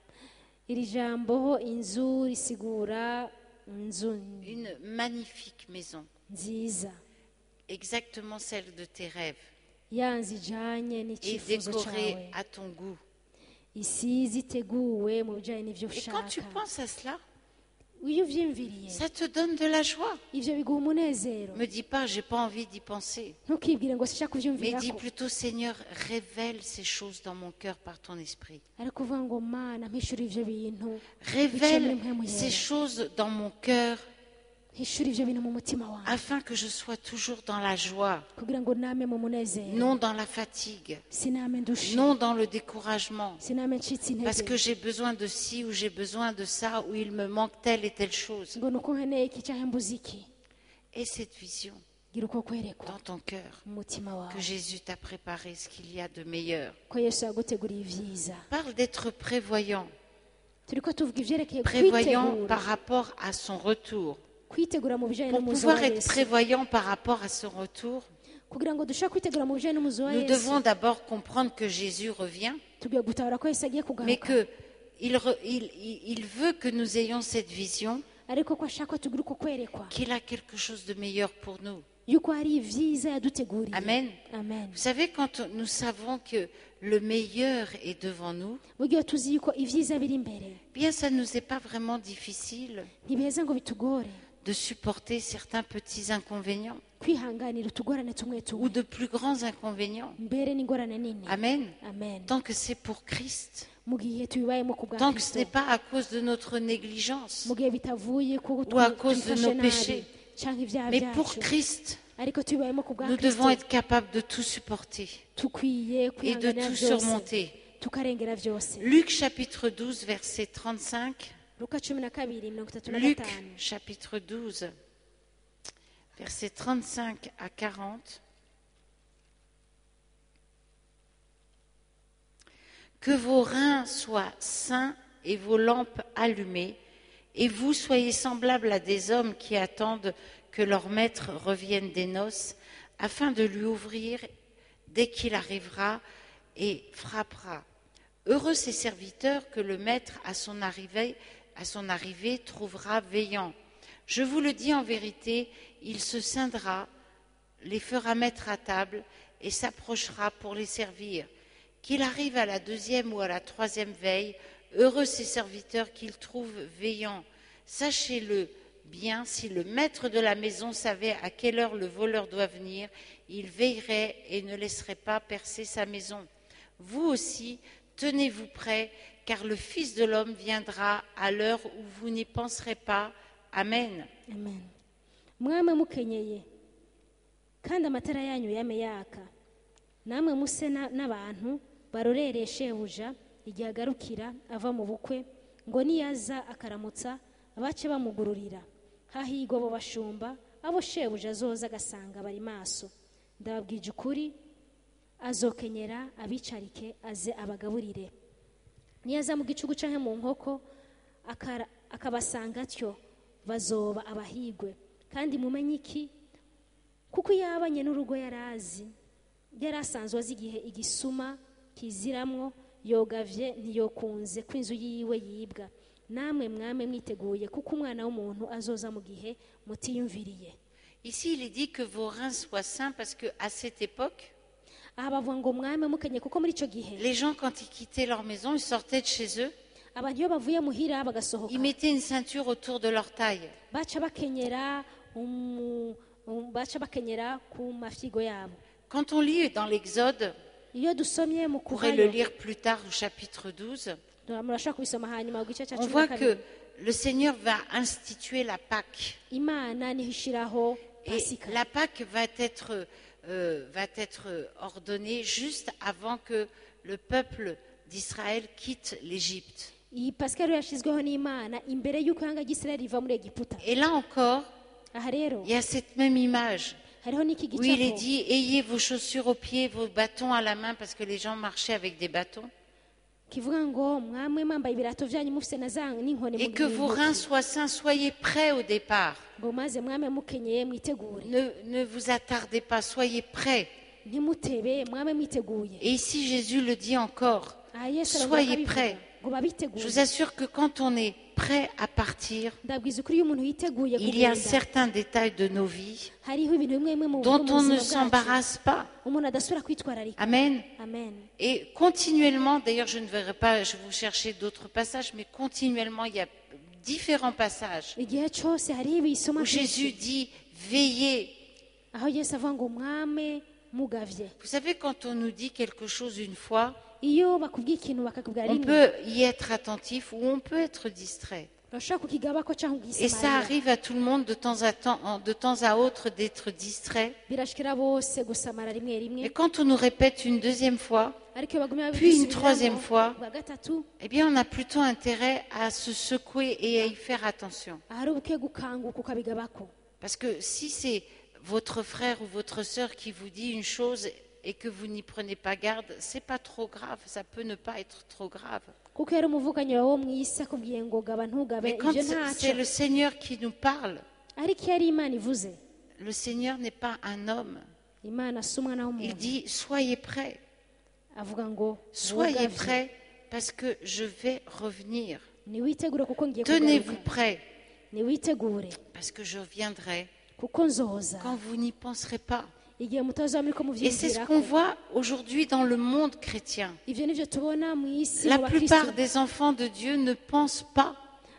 Une magnifique maison, exactement celle de tes rêves, et décorée à ton goût. Et quand tu penses à cela, ça te donne de la joie. Ne me dis pas, j'ai pas envie d'y penser. Mais dis plutôt, Seigneur, révèle ces choses dans mon cœur par ton esprit. Révèle ces choses dans mon cœur afin que je sois toujours dans la joie, non dans la fatigue, non dans le découragement, parce que j'ai besoin de ci ou j'ai besoin de ça, ou il me manque telle et telle chose. Et cette vision dans ton cœur, que Jésus t'a préparé ce qu'il y a de meilleur. Parle d'être prévoyant, prévoyant par rapport à son retour. Pour pouvoir être prévoyant par rapport à son retour, nous devons d'abord comprendre que Jésus revient, mais qu'il il, il veut que nous ayons cette vision qu'il a quelque chose de meilleur pour nous. Amen. Amen. Vous savez, quand nous savons que le meilleur est devant nous, bien ça ne nous est pas vraiment difficile de supporter certains petits inconvénients ou de plus grands inconvénients. Amen. Amen. Tant que c'est pour Christ, tant que ce n'est pas à cause de notre négligence ou à cause de nos péchés, mais pour Christ, nous devons être capables de tout supporter et de tout surmonter. Luc chapitre douze, verset trente-cinq. Luc chapitre douze, versets trente-cinq à quarante. Que vos reins soient sains et vos lampes allumées, et vous soyez semblables à des hommes qui attendent que leur maître revienne des noces, afin de lui ouvrir dès qu'il arrivera et frappera. Heureux ces serviteurs que le maître à son arrivée à son arrivée trouvera veillant. Je vous le dis en vérité, il se scindra, les fera mettre à table et s'approchera pour les servir. Qu'il arrive à la deuxième ou à la troisième veille, heureux ces serviteurs qu'il trouve veillants. Sachez-le bien, si le maître de la maison savait à quelle heure le voleur doit venir, il veillerait et ne laisserait pas percer sa maison. Vous aussi, tenez-vous prêts, car le Fils de l'homme viendra à l'heure où vous n'y penserez pas. Amen. Amen. Mwame mukenyeye kandi amatara yanyu yame yaka namwe muse n'abantu barorere shebuja igihe agarukira ava mu bukwe ngo niyaza akaramutsa abace bamugururira hahigwa bo bashumba abo shebuja azoza agasanga bari maso ndababwije ukuri azokenyera abicarike aze abagaburire niyaza mu gicugu canke mu nkoko akabasanga atyo bazoba abahigwe kandi mumenye iki kuko yabanye n'urugo yarazi yarasanzwe azi igihe igisuma kiziramwo yogavye ntiyokunze kw'inzu yiwe yibwa namwe mwame mwiteguye kuko umwana w'umuntu azoza mu gihe mutiyumviriye. Ici il est dit que vos reins soient sains parce que à cette époque les gens, quand ils quittaient leur maison, ils sortaient de chez eux, ils mettaient une ceinture autour de leur taille. Quand on lit dans l'Exode, on pourrait le lire plus tard au chapitre douze, on voit que le Seigneur va instituer la Pâque. Et la Pâque va être... Euh, va être ordonné juste avant que le peuple d'Israël quitte l'Égypte. Et là encore, il y a cette même image où il est dit « Ayez vos chaussures aux pieds, vos bâtons à la main » parce que les gens marchaient avec des bâtons. Et que vos reins soient sains, soyez prêts au départ. Ne, ne vous attardez pas, soyez prêts. Et ici Jésus le dit encore, soyez prêts. Je vous assure que quand on est prêt à partir, il y a certains détails de nos vies dont on ne s'embarrasse pas. Amen. Et continuellement, d'ailleurs je ne verrai pas, je vais vous chercher d'autres passages, mais continuellement il y a différents passages où Jésus dit veillez. Vous savez, quand on nous dit quelque chose une fois, on peut y être attentif ou on peut être distrait. Et ça arrive à tout le monde de temps à, temps, de temps à autre d'être distrait. Et quand on nous répète une deuxième fois, puis une troisième fois, eh bien on a plutôt intérêt à se secouer et à y faire attention. Parce que si c'est votre frère ou votre sœur qui vous dit une chose et que vous n'y prenez pas garde, c'est pas trop grave, ça peut ne pas être trop grave. Mais quand c'est le Seigneur qui nous parle, le Seigneur n'est pas un homme. Il dit soyez prêts. Soyez prêts parce que je vais revenir. Tenez-vous prêts parce que je viendrai quand vous n'y penserez pas. Et c'est ce qu'on voit aujourd'hui dans le monde chrétien. La plupart des enfants de Dieu ne pensent pas,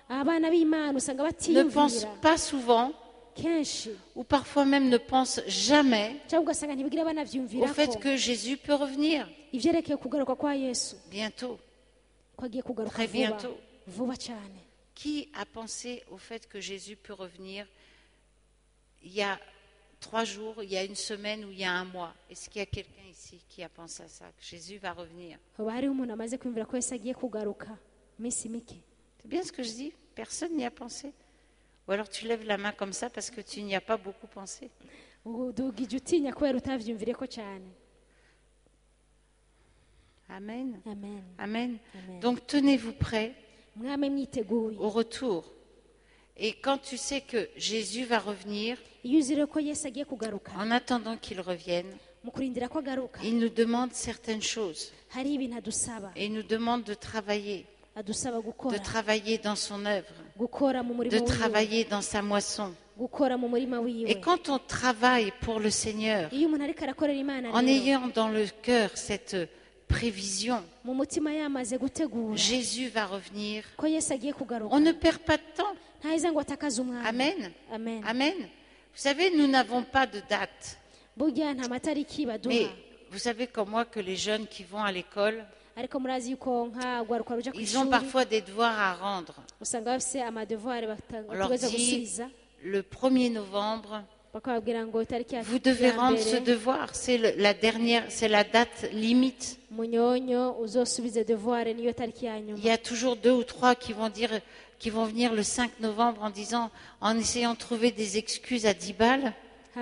ne pensent pas souvent, ou parfois même ne pensent jamais au fait que Jésus peut revenir bientôt, très bientôt. Qui a pensé au fait que Jésus peut revenir il y a trois jours, il y a une semaine ou il y a un mois? Est-ce qu'il y a quelqu'un ici qui a pensé à ça, que Jésus va revenir? C'est bien ce que je dis? Personne n'y a pensé? Ou alors tu lèves la main comme ça parce que tu n'y as pas beaucoup pensé? Amen. Amen. Amen. Donc tenez-vous prêts au retour. Et quand tu sais que Jésus va revenir, en attendant qu'il revienne, il nous demande certaines choses. Et il nous demande de travailler, de travailler dans son œuvre, de travailler dans sa moisson. Et quand on travaille pour le Seigneur, en ayant dans le cœur cette prévision, Jésus va revenir, on ne perd pas de temps. Amen. Amen. Amen. Vous savez, nous n'avons pas de date. Mais vous savez comme moi que les jeunes qui vont à l'école, ils ont parfois des devoirs à rendre. On leur dit le premier novembre, vous devez rendre ce devoir. C'est la dernière, c'est la date limite. Il y a toujours deux ou trois qui vont dire, qui vont venir le cinq novembre en disant, en essayant de trouver des excuses à dix balles. En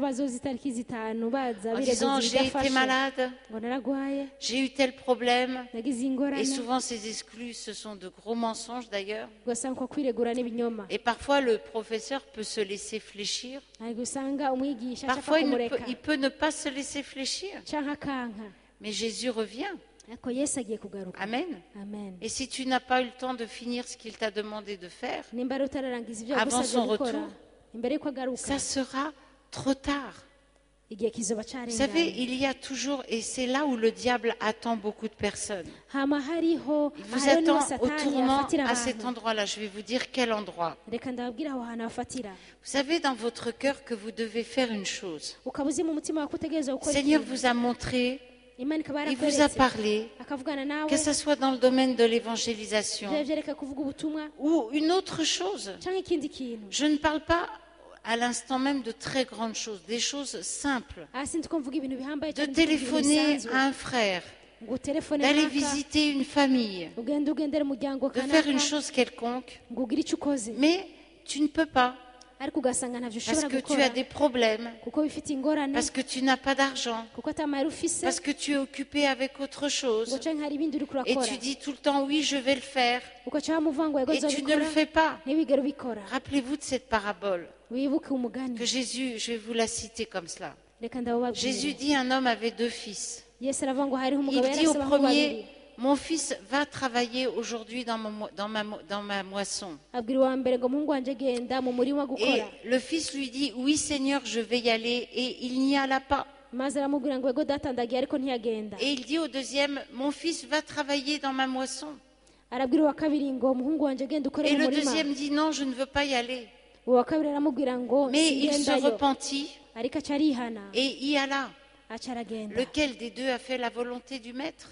disant j'ai été malade, j'ai eu tel problème, et souvent ces excuses ce sont de gros mensonges d'ailleurs. Et parfois le professeur peut se laisser fléchir, parfois il, ne peut, il peut ne pas se laisser fléchir, mais Jésus revient. Amen. Et si tu n'as pas eu le temps de finir ce qu'il t'a demandé de faire avant son retour, ça sera trop tard. Vous savez, il y a toujours, et c'est là où le diable attend beaucoup de personnes. Il vous attend au tournant à cet endroit-là. Je vais vous dire quel endroit. Vous savez dans votre cœur que vous devez faire une chose. Le Seigneur vous a montré, il vous a parlé, que ce soit dans le domaine de l'évangélisation ou une autre chose. Je ne parle pas à l'instant même de très grandes choses, des choses simples, de téléphoner à un frère, d'aller visiter une famille, de faire une chose quelconque, mais tu ne peux pas, parce que tu as des problèmes, parce que tu n'as pas d'argent, parce que tu es occupé avec autre chose, et tu dis tout le temps oui je vais le faire, et tu ne le fais pas. Rappelez-vous de cette parabole que Jésus, je vais vous la citer comme cela. Jésus dit un homme avait deux fils. Il dit au premier, mon fils va travailler aujourd'hui dans, mon, dans, ma, dans ma moisson. Et le fils lui dit, oui Seigneur, je vais y aller, et il n'y alla pas. Et il dit au deuxième, mon fils va travailler dans ma moisson. Et le deuxième dit, non, je ne veux pas y aller. Mais il se repentit et y alla. Lequel des deux a fait la volonté du maître?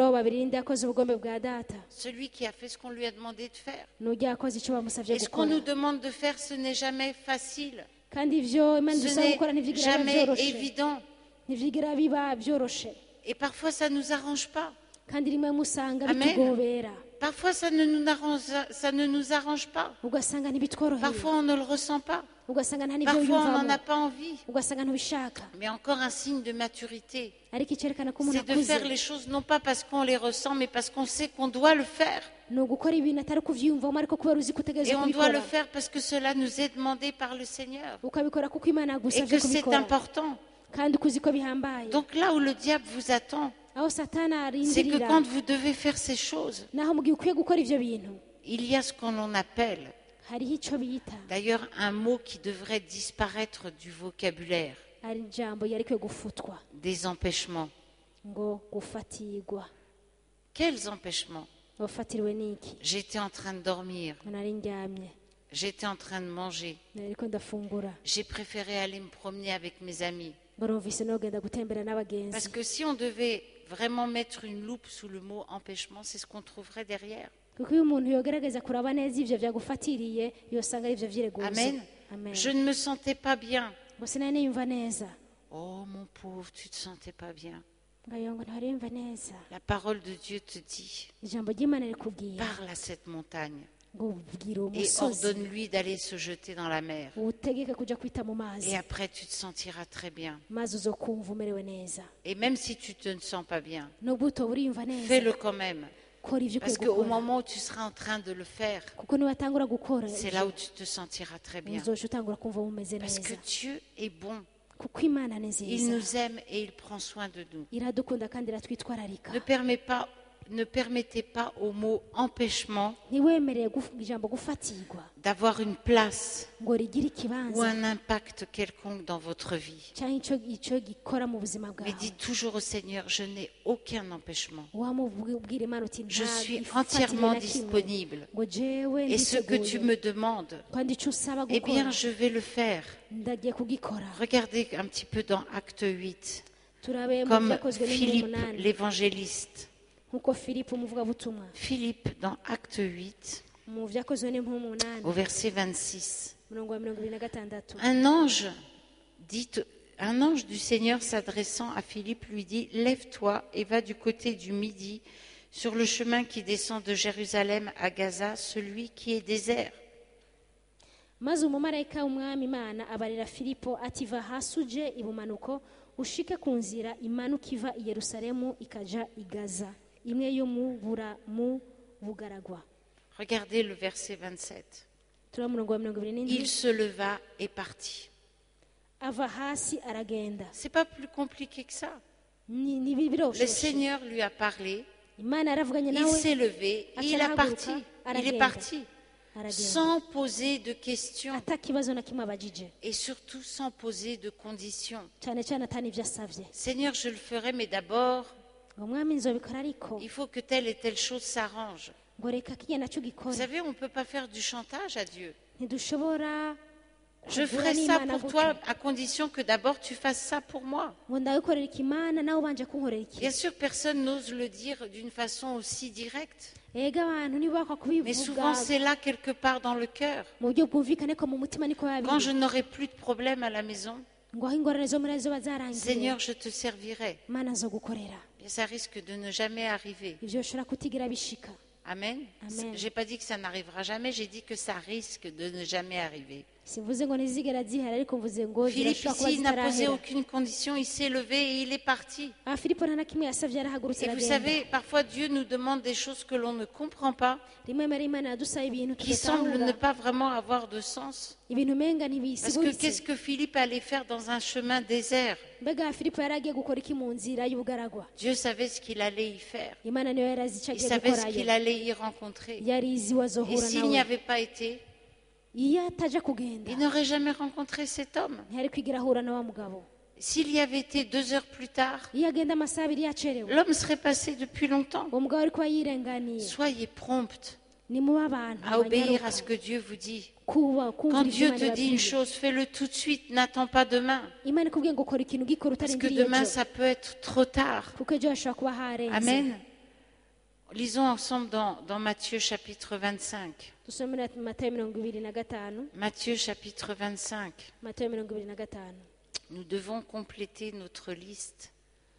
Celui qui a fait ce qu'on lui a demandé de faire. Et ce qu'on nous demande de faire, ce n'est jamais facile. Ce n'est jamais évident. Et parfois, ça ne nous arrange pas. Amen. Parfois, ça ne nous arrange, ça ne nous arrange pas. Parfois, on ne le ressent pas. Parfois, on n'en a pas envie. Mais encore un signe de maturité, c'est de faire les choses non pas parce qu'on les ressent, mais parce qu'on sait qu'on doit le faire. Et on doit le faire parce que cela nous est demandé par le Seigneur. Et que c'est important. Donc là où le diable vous attend, c'est que quand vous devez faire ces choses, il y a ce qu'on appelle, d'ailleurs, un mot qui devrait disparaître du vocabulaire, des empêchements. Quels empêchements? J'étais en train de dormir. J'étais en train de manger. J'ai préféré aller me promener avec mes amis. Parce que si on devait vraiment mettre une loupe sous le mot empêchement, c'est ce qu'on trouverait derrière. Amen. Je ne me sentais pas bien. Oh mon pauvre, tu ne te sentais pas bien. La parole de Dieu te dit, parle à cette montagne et ordonne-lui d'aller se jeter dans la mer. Et après, tu te sentiras très bien. Et même si tu ne te sens pas bien, fais-le quand même. Parce qu'au moment où tu seras en train de le faire, c'est là où tu te sentiras très bien. Parce que Dieu est bon. Il nous aime et il prend soin de nous. Ne permets pas Ne permettez pas au mot empêchement d'avoir une place ou un impact quelconque dans votre vie. Mais dites toujours au Seigneur, je n'ai aucun empêchement. Je suis entièrement disponible. Et ce que tu me demandes, eh bien, je vais le faire. Regardez un petit peu dans Acte huit, comme Philippe l'évangéliste. Philippe, dans Acte huit, au verset vingt-six, un ange, dit, un ange du Seigneur s'adressant à Philippe lui dit, lève-toi et va du côté du Midi, sur le chemin qui descend de Jérusalem à Gaza, celui qui est désert. maze umumarayika w'umwami Imana abarira Filipo ati va hasi uje ibumanuko ushike ku nzira imanuka iva i Yerusalemu ikaja i Gaza. Regardez le verset vingt-sept. Il se leva et partit. C'est pas plus compliqué que ça. Le Seigneur lui a parlé. Il s'est levé et il a parti. Il est parti. Sans poser de questions. Et surtout sans poser de conditions. Seigneur, je le ferai, mais d'abord, il faut que telle et telle chose s'arrange. Vous savez, on ne peut pas faire du chantage à Dieu. Je ferai ça pour toi à condition que d'abord tu fasses ça pour moi. Bien sûr, personne n'ose le dire d'une façon aussi directe. Mais souvent, c'est là quelque part dans le cœur. Quand je n'aurai plus de problème à la maison, Seigneur, je te servirai. Et ça risque de ne jamais arriver. Amen. Je n'ai pas dit que ça n'arrivera jamais, j'ai dit que ça risque de ne jamais arriver. Philippe ici n'a posé aucune condition, il s'est levé et il est parti. Et vous savez, parfois Dieu nous demande des choses que l'on ne comprend pas, qui semblent ne pas vraiment avoir de sens. Parce que qu'est-ce que Philippe allait faire dans un chemin désert? Dieu savait ce qu'il allait y faire. Il savait ce qu'il allait y rencontrer. Et s'il n'y avait pas été, il n'aurait jamais rencontré cet homme. S'il y avait été deux heures plus tard, l'homme serait passé depuis longtemps. Soyez promptes à obéir à ce que Dieu vous dit. Quand Dieu te dit une chose, fais-le tout de suite, n'attends pas demain. Parce que demain, ça peut être trop tard. Amen. Lisons ensemble dans, dans Matthieu chapitre vingt-cinq. Matthieu chapitre vingt-cinq. Nous devons compléter notre liste.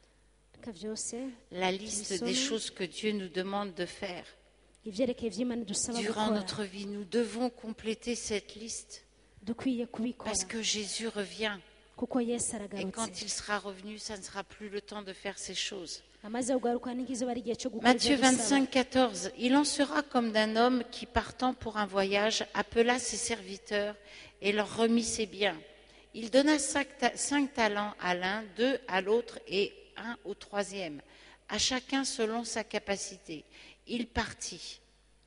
La liste des choses que Dieu nous demande de faire. Durant notre vie, nous devons compléter cette liste. Parce que Jésus revient. Et quand il sera revenu, ça ne sera plus le temps de faire ces choses. Matthieu vingt-cinq, quatorze. Il en sera comme d'un homme qui, partant pour un voyage, appela ses serviteurs et leur remit ses biens. Il donna cinq, ta- cinq talents à l'un, deux à l'autre et un au troisième, à chacun selon sa capacité. Il partit.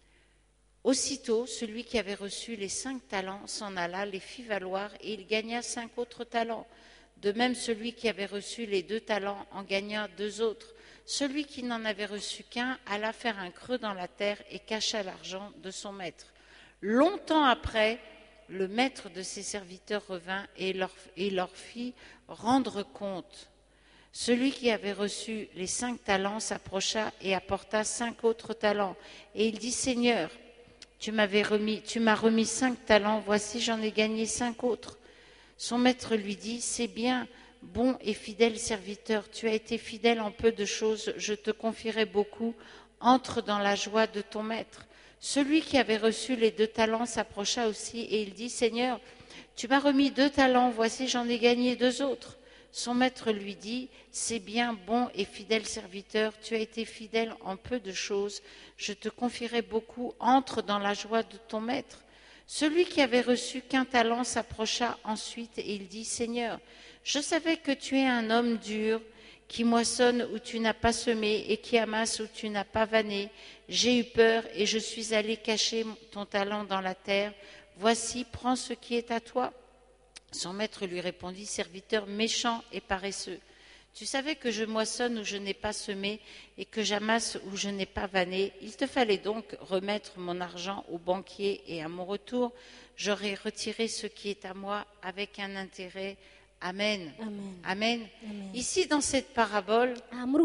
Aussitôt, celui qui avait reçu les cinq talents s'en alla, les fit valoir, et il gagna cinq autres talents. De même, celui qui avait reçu les deux talents en gagna deux autres. Celui qui n'en avait reçu qu'un alla faire un creux dans la terre et cacha l'argent de son maître. Longtemps après, le maître de ses serviteurs revint et leur, et leur fit rendre compte. Celui qui avait reçu les cinq talents s'approcha et apporta cinq autres talents. Et il dit, Seigneur, tu m'avais remis, tu m'as remis cinq talents, voici j'en ai gagné cinq autres. Son maître lui dit, c'est bien, bon et fidèle serviteur, tu as été fidèle en peu de choses, je te confierai beaucoup, entre dans la joie de ton maître. Celui qui avait reçu les deux talents s'approcha aussi et il dit, Seigneur, tu m'as remis deux talents, voici j'en ai gagné deux autres. Son maître lui dit, c'est bien, bon et fidèle serviteur, tu as été fidèle en peu de choses, je te confierai beaucoup, entre dans la joie de ton maître. Celui qui avait reçu qu'un talent s'approcha ensuite et il dit, Seigneur, je savais que tu es un homme dur, qui moissonne où tu n'as pas semé et qui amasse où tu n'as pas vanné. J'ai eu peur et je suis allé cacher ton talent dans la terre. Voici, prends ce qui est à toi. Son maître lui répondit, serviteur méchant et paresseux. Tu savais que je moissonne où je n'ai pas semé et que j'amasse où je n'ai pas vanné. Il te fallait donc remettre mon argent au banquier et à mon retour, j'aurais retiré ce qui est à moi avec un intérêt. Amen. Amen. Amen. Amen. Ici, dans cette parabole,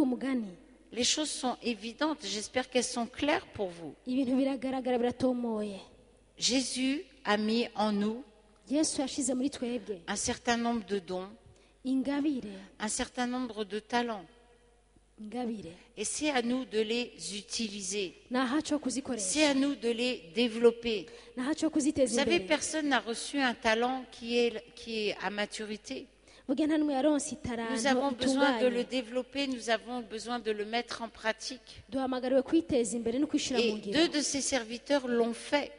les choses sont évidentes. J'espère qu'elles sont claires pour vous. Jésus a mis en nous un certain nombre de dons, un certain nombre de talents. Et c'est à nous de les utiliser. C'est à nous de les développer. Vous savez, personne n'a reçu un talent qui est, qui est à maturité. Nous avons besoin de le développer, nous avons besoin de le mettre en pratique. Et deux de ses serviteurs l'ont fait.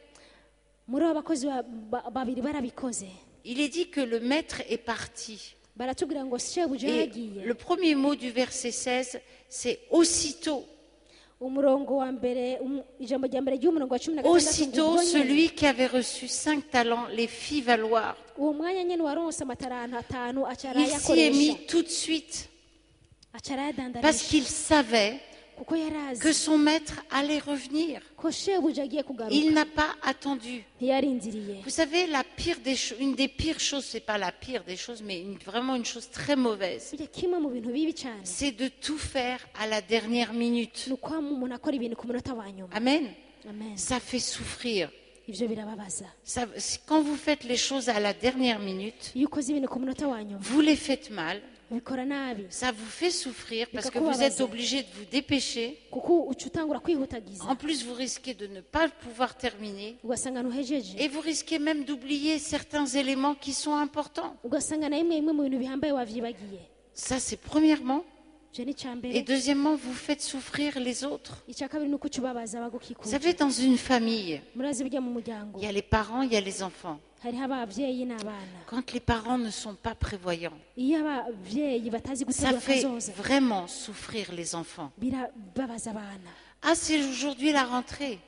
Il est dit que le maître est parti. Et le premier mot du verset seize, c'est aussitôt. Aussitôt, celui qui avait reçu cinq talents les fit valoir. Il s'y est mis tout de suite parce qu'il savait que son maître allait revenir. Il n'a pas attendu. Vous savez, la pire des cho- une des pires choses, c'est pas la pire des choses, mais une, vraiment une chose très mauvaise, c'est de tout faire à la dernière minute. Amen. Ça fait souffrir. Ça, quand vous faites les choses à la dernière minute, vous les faites mal. Ça vous fait souffrir parce que vous êtes obligé de vous dépêcher. En plus, vous risquez de ne pas pouvoir terminer. Et vous risquez même d'oublier certains éléments qui sont importants. Ça, c'est premièrement. Et deuxièmement, vous faites souffrir les autres. Vous savez, dans une famille, il y a les parents, il y a les enfants. Quand les parents ne sont pas prévoyants, ça fait vraiment souffrir les enfants. Ah, c'est aujourd'hui la rentrée.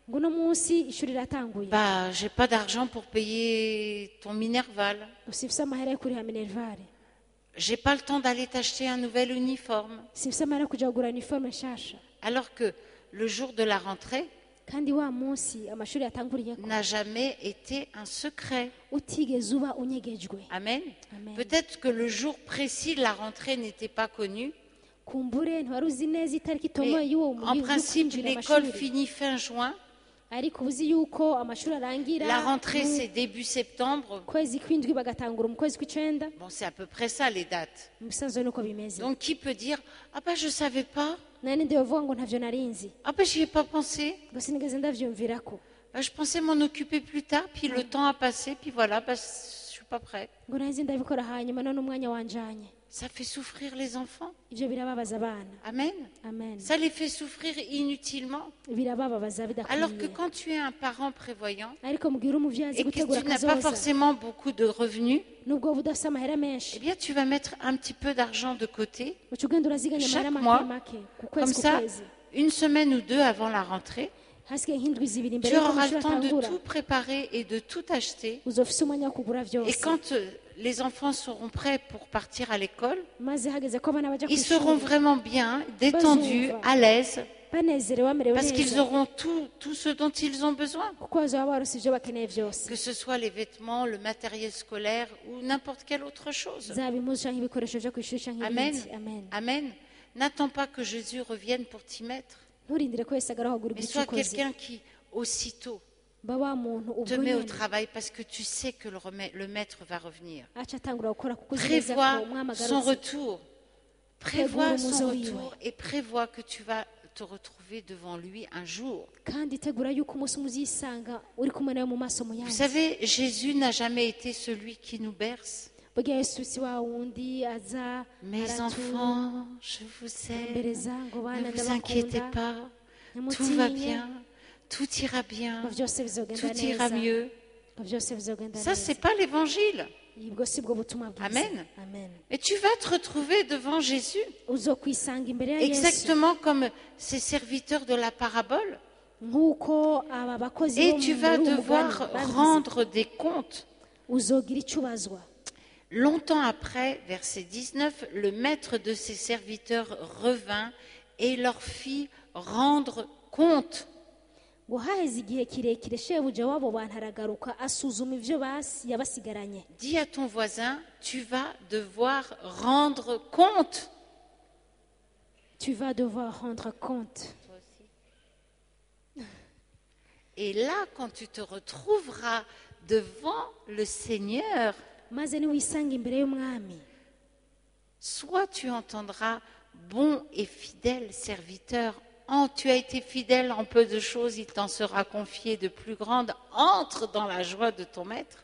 Bah, j'ai pas d'argent pour payer ton Minerval. J'ai pas le temps d'aller t'acheter un nouvel uniforme. Alors que le jour de la rentrée n'a jamais été un secret. Amen. Peut-être que le jour précis de la rentrée n'était pas connu. Mais en principe, l'école finit fin juin. La rentrée, c'est début septembre. Bon, c'est à peu près ça, les dates. Donc, qui peut dire « Ah ben, je ne savais pas. Ah ben, j'y ai pas pensé. Ben, je pensais m'en occuper plus tard, puis le temps a passé, puis voilà, ben, je ne suis pas prêt. » Ça fait souffrir les enfants. Amen. Amen. Ça les fait souffrir inutilement. Alors que quand tu es un parent prévoyant et que tu n'as pas forcément beaucoup de revenus, eh bien tu vas mettre un petit peu d'argent de côté chaque mois. Comme ça, une semaine ou deux avant la rentrée, tu auras le temps de tout préparer et de tout acheter. Et quand les enfants seront prêts pour partir à l'école, ils seront vraiment bien, détendus, à l'aise, parce qu'ils auront tout, tout ce dont ils ont besoin. Que ce soit les vêtements, le matériel scolaire ou n'importe quelle autre chose. Amen. Amen. N'attends pas que Jésus revienne pour t'y mettre. Mais sois quelqu'un qui, aussitôt, te met au travail parce que tu sais que le, le maître va revenir. Prévois son retour. Prévois son retour et prévois que tu vas te retrouver devant lui un jour. Vous savez, Jésus n'a jamais été celui qui nous berce. Mes enfants, je vous aime, ne vous inquiétez pas, tout va bien, tout ira bien, tout ira mieux. Ça, c'est pas l'évangile. Amen. Et tu vas te retrouver devant Jésus, exactement comme ces serviteurs de la parabole. Et tu vas devoir rendre des comptes. Longtemps après, verset dix-neuf, le maître de ses serviteurs revint et leur fit rendre compte. Dis à ton voisin, tu vas devoir rendre compte. Tu vas devoir rendre compte. Toi aussi. Et là, quand tu te retrouveras devant le Seigneur, soit tu entendras bon et fidèle serviteur. Oh, tu as été fidèle en peu de choses, il t'en sera confié de plus grandes. Entre dans la joie de ton maître.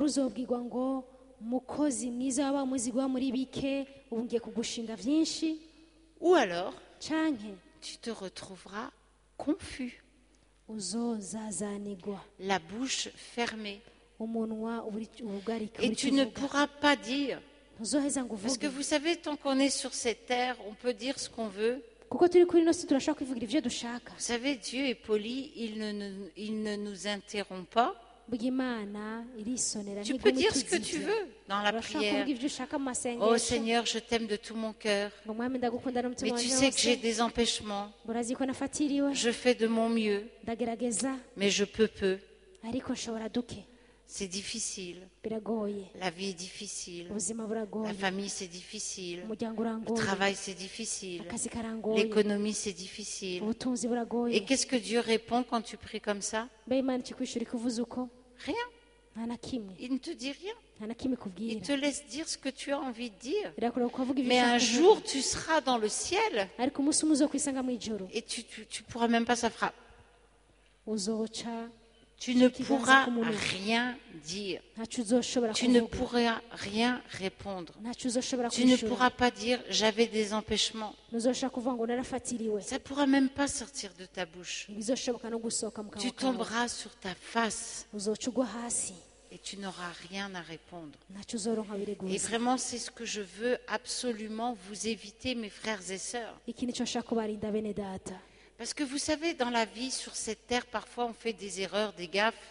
Ou alors, tu te retrouveras confus, la bouche fermée. Et tu ne pourras pas dire, parce que vous savez, tant qu'on est sur cette terre, on peut dire ce qu'on veut. Vous savez, Dieu est poli, il ne, ne, il ne nous interrompt pas. Tu peux dire ce que tu veux dans la prière. Oh Seigneur, je t'aime de tout mon cœur. Mais tu sais que j'ai des empêchements. Je fais de mon mieux, mais je peux peu. C'est difficile. La vie est difficile. La famille, c'est difficile. Le travail, c'est difficile. L'économie, c'est difficile. Et qu'est-ce que Dieu répond quand tu pries comme ça? Rien. Il ne te dit rien. Il te laisse dire ce que tu as envie de dire. Mais un jour, tu seras dans le ciel et tu ne pourras même pas, ça fera. Tu ne pourras rien dire. Tu ne pourras rien répondre. Tu ne pourras pas dire « j'avais des empêchements ». Ça ne pourra même pas sortir de ta bouche. Tu tomberas sur ta face et tu n'auras rien à répondre. Et vraiment, c'est ce que je veux absolument vous éviter, mes frères et sœurs. Parce que vous savez, dans la vie, sur cette terre, parfois on fait des erreurs, des gaffes.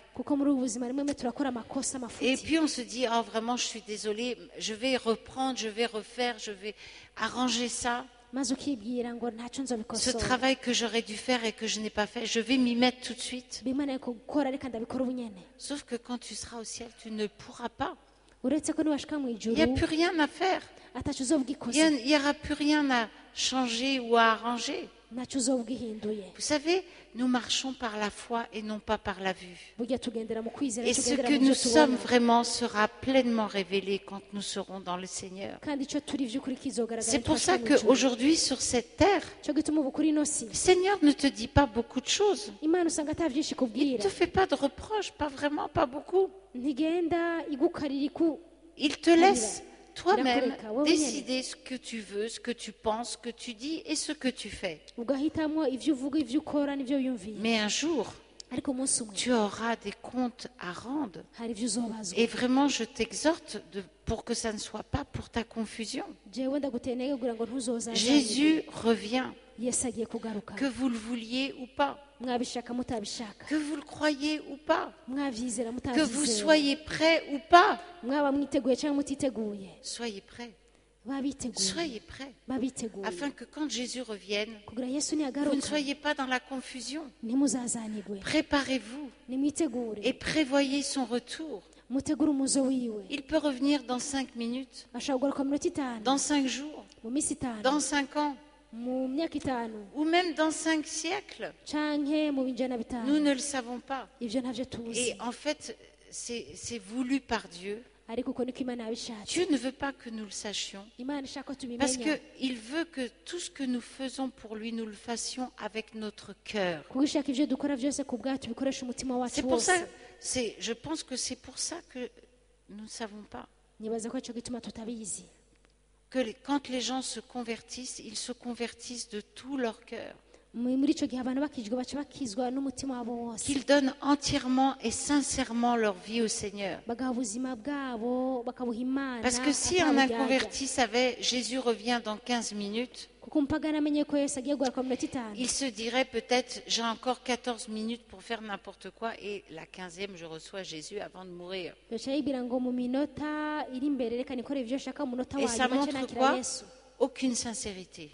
Et puis on se dit, oh vraiment, je suis désolée, je vais reprendre, je vais refaire, je vais arranger ça. Ce travail que j'aurais dû faire et que je n'ai pas fait, je vais m'y mettre tout de suite. Sauf que quand tu seras au ciel, tu ne pourras pas. Il n'y a plus rien à faire. Il n'y aura plus rien à changer ou à arranger. Vous savez, nous marchons par la foi et non pas par la vue. Et ce que nous sommes vraiment sera pleinement révélé quand nous serons dans le Seigneur. C'est pour ça qu'aujourd'hui, sur cette terre, le Seigneur ne te dit pas beaucoup de choses. Il ne te fait pas de reproches, pas vraiment, pas beaucoup. Il te laisse toi-même décider ce que tu veux, ce que tu penses, ce que tu dis et ce que tu fais. Mais un jour, tu auras des comptes à rendre. Et vraiment, je t'exhorte de, pour que ça ne soit pas pour ta confusion. Jésus revient, que vous le vouliez ou pas. Que vous le croyez ou pas, que vous soyez prêts ou pas, soyez prêts. Soyez prêts, afin que quand Jésus revienne, vous ne soyez pas dans la confusion. Préparez-vous et prévoyez son retour. Il peut revenir dans cinq minutes, dans cinq jours, dans cinq ans, ou même dans cinq siècles. Nous ne le savons pas. Et en fait, c'est voulu par Dieu. Dieu ne veut pas que nous le sachions, parce qu'il veut que tout ce que nous faisons pour lui, nous le fassions avec notre cœur. C'est pour ça, je pense que c'est pour ça que nous ne savons pas. Que les, quand les gens se convertissent, ils se convertissent de tout leur cœur. Qu'ils donnent entièrement et sincèrement leur vie au Seigneur. Parce que si un inconverti savait Jésus revient dans quinze minutes, il se dirait peut-être j'ai encore quatorze minutes pour faire n'importe quoi et la quinzième je reçois Jésus avant de mourir. Et ça montre quoi? Aucune sincérité.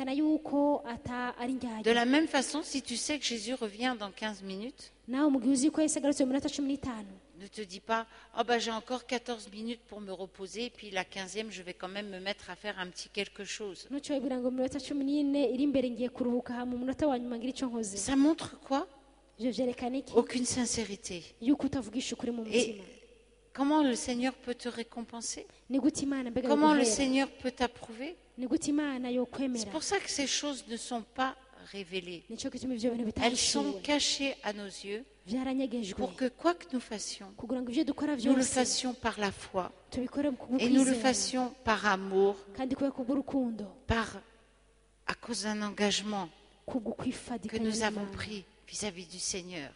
De la même façon, si tu sais que Jésus revient dans quinze minutes, ne te dis pas oh ben, j'ai encore quatorze minutes pour me reposer, puis la quinzième, je vais quand même me mettre à faire un petit quelque chose. Ça montre quoi? Aucune sincérité. Et comment le Seigneur peut te récompenser? Comment le Seigneur peut t'approuver? C'est pour ça que ces choses ne sont pas révélées. Elles sont cachées à nos yeux pour que quoi que nous fassions, nous le fassions par la foi et nous le fassions par amour, par, à cause d'un engagement que nous avons pris vis-à-vis du Seigneur.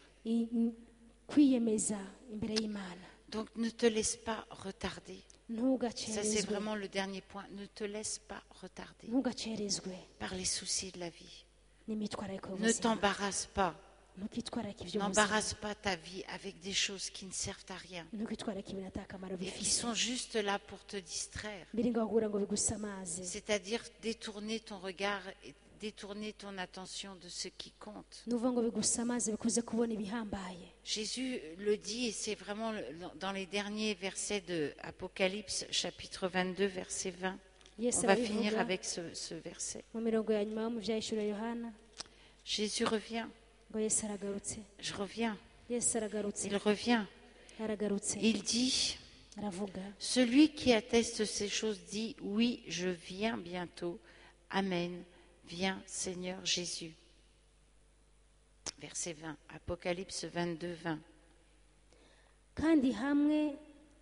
Donc ne te laisse pas retarder. Ça c'est vraiment le dernier point. Ne te laisse pas retarder par les soucis de la vie. Ne t'embarrasse pas. N'embarrasse pas ta vie avec des choses qui ne servent à rien et qui sont juste là pour te distraire. C'est-à-dire détourner ton regard et détourner ton attention de ce qui compte. Jésus le dit, et c'est vraiment dans les derniers versets de Apocalypse, chapitre vingt-deux, verset vingt. On va finir avec ce, ce verset. Jésus revient. Je reviens. Il revient. Il dit, celui qui atteste ces choses dit, oui, je viens bientôt. Amen. Viens, Seigneur Jésus. Verset vingt, Apocalypse vingt-deux, vingt. kandi hamwe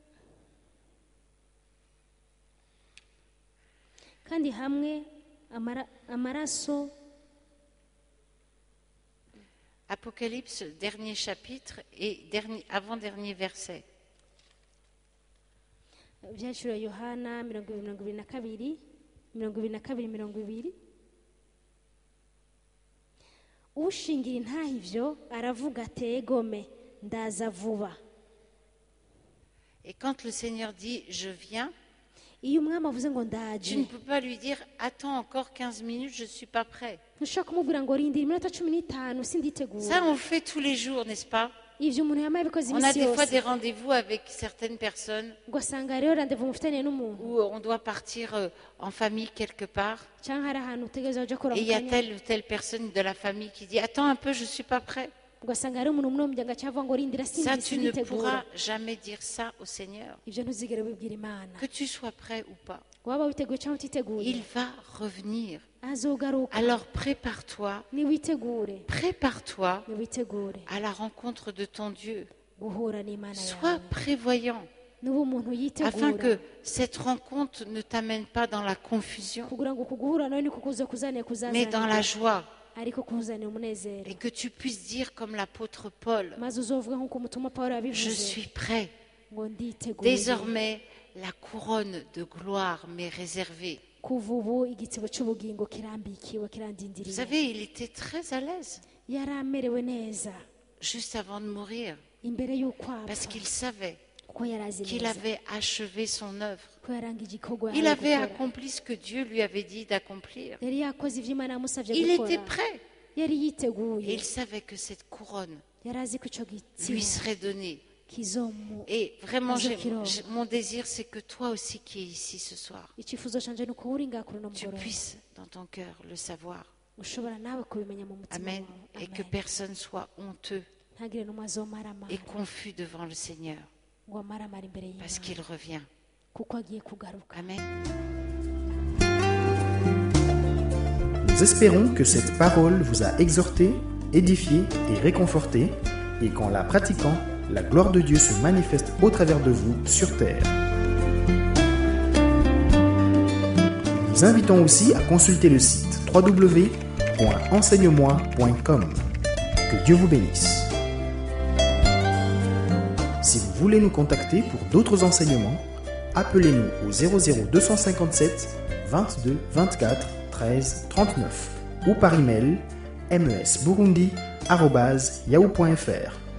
kandi hamwe amaraso. Apocalypse, dernier chapitre et dernier, avant-dernier verset. Byaciro Yohana mirongo ibiri na kabiri mirongo ibiri na kabiri mirongo ibiri. Ushingira intaha ivyo aravuga ati egome ndaza vuba. Et quand le Seigneur dit je viens, iyo umwami avuze ngo ndaje, tu ne peux pas lui dire attends encore quinze minutes, je suis pas prêt. ntushobora kumubwira ngo rindira iminota cumi n'itanu sinditegura. Ça on le fait tous les jours, n'est-ce pas? ivyo umuntu yamaye bikoze On a imisi des fois yose. des rendez-vous avec certaines personnes ugasanga rero rendez-vous mufitaniye n'umuntu où on doit partir euh, en famille quelque part canke hari ahantu utegereza uja et il y a kuramukanya, telle ou telle personne de la famille qui dit attends un peu, je suis pas prêt. ugasanga hari umuntu umwe wo mu muryango acavuga ngo rindira Ça, sindi tu ne sinditegura. pourras jamais dire ça au Seigneur. Ivyo ntuzigere ubibwira Imana. Que tu sois prêt ou pas, waba witeguye cyangwa utiteguye il va revenir. azogaruka. Alors prépare-toi, niwitegure prépare-toi niwitegure à la rencontre de ton Dieu. guhura n'Imana Sois yawe. prévoyant nuba umuntu afin yitegura que cette rencontre ne t'amène pas dans la confusion, kugira ngo kuguhura nawe nikukuze kuzane mais dans la kuzazana joie, ariko kuzanira umunezero, et que tu puisses dire comme l'apôtre Paul, maze uzovuga nk'uko umutumwa Pawulo je yabivuze suis prêt. ngo nditeguye. Désormais, la couronne de gloire m'est réservée. kuva ubu igitebo cy'ubugingo kirambikiwe Vous kirandindiriye. savez, il était très à l'aise yari amerewe neza juste avant de mourir, imbere y'uko parce apfa qu'il savait kuko yari azi qu'il neza avait achevé son œuvre. ko yarangije igikorwa Il yahawe avait gukora. accompli ce que Dieu lui avait dit d'accomplir. yari yakoze ibyo Imana yamusabye Il gukora. était prêt yari et yiteguye. il savait que cette couronne yari azi ko icyo lui gitsina serait donnée. kizomu. Et vraiment, j'ai- Zakiro. j'ai- mon désir, c'est que toi aussi qui es ici ce soir, icyifuzo canje ni uko uri ngaha kuri uno tu mugoroba puisses dans ton cœur le savoir. ushobora nawe kubimenya mu mutima Amen. wawe. Et que Amen. personne soit honteux ntagire n'umwe azomaramara et confus devant le Seigneur, ngo amaramare imbere parce y'Imana qu'il revient. kuko agiye kugaruka. Amen. Nous espérons que cette parole vous a exhorté, édifié et réconforté, et qu'en la pratiquant, la gloire de Dieu se manifeste au travers de vous sur terre. Nous vous invitons aussi à consulter le site w w w point enseigne moi point com. Que Dieu vous bénisse. Si vous voulez nous contacter pour d'autres enseignements, appelez-nous au zéro zéro deux cent cinquante-sept vingt-deux vingt-quatre treize trente-neuf ou par email mesburundi arobase yahoo point fr.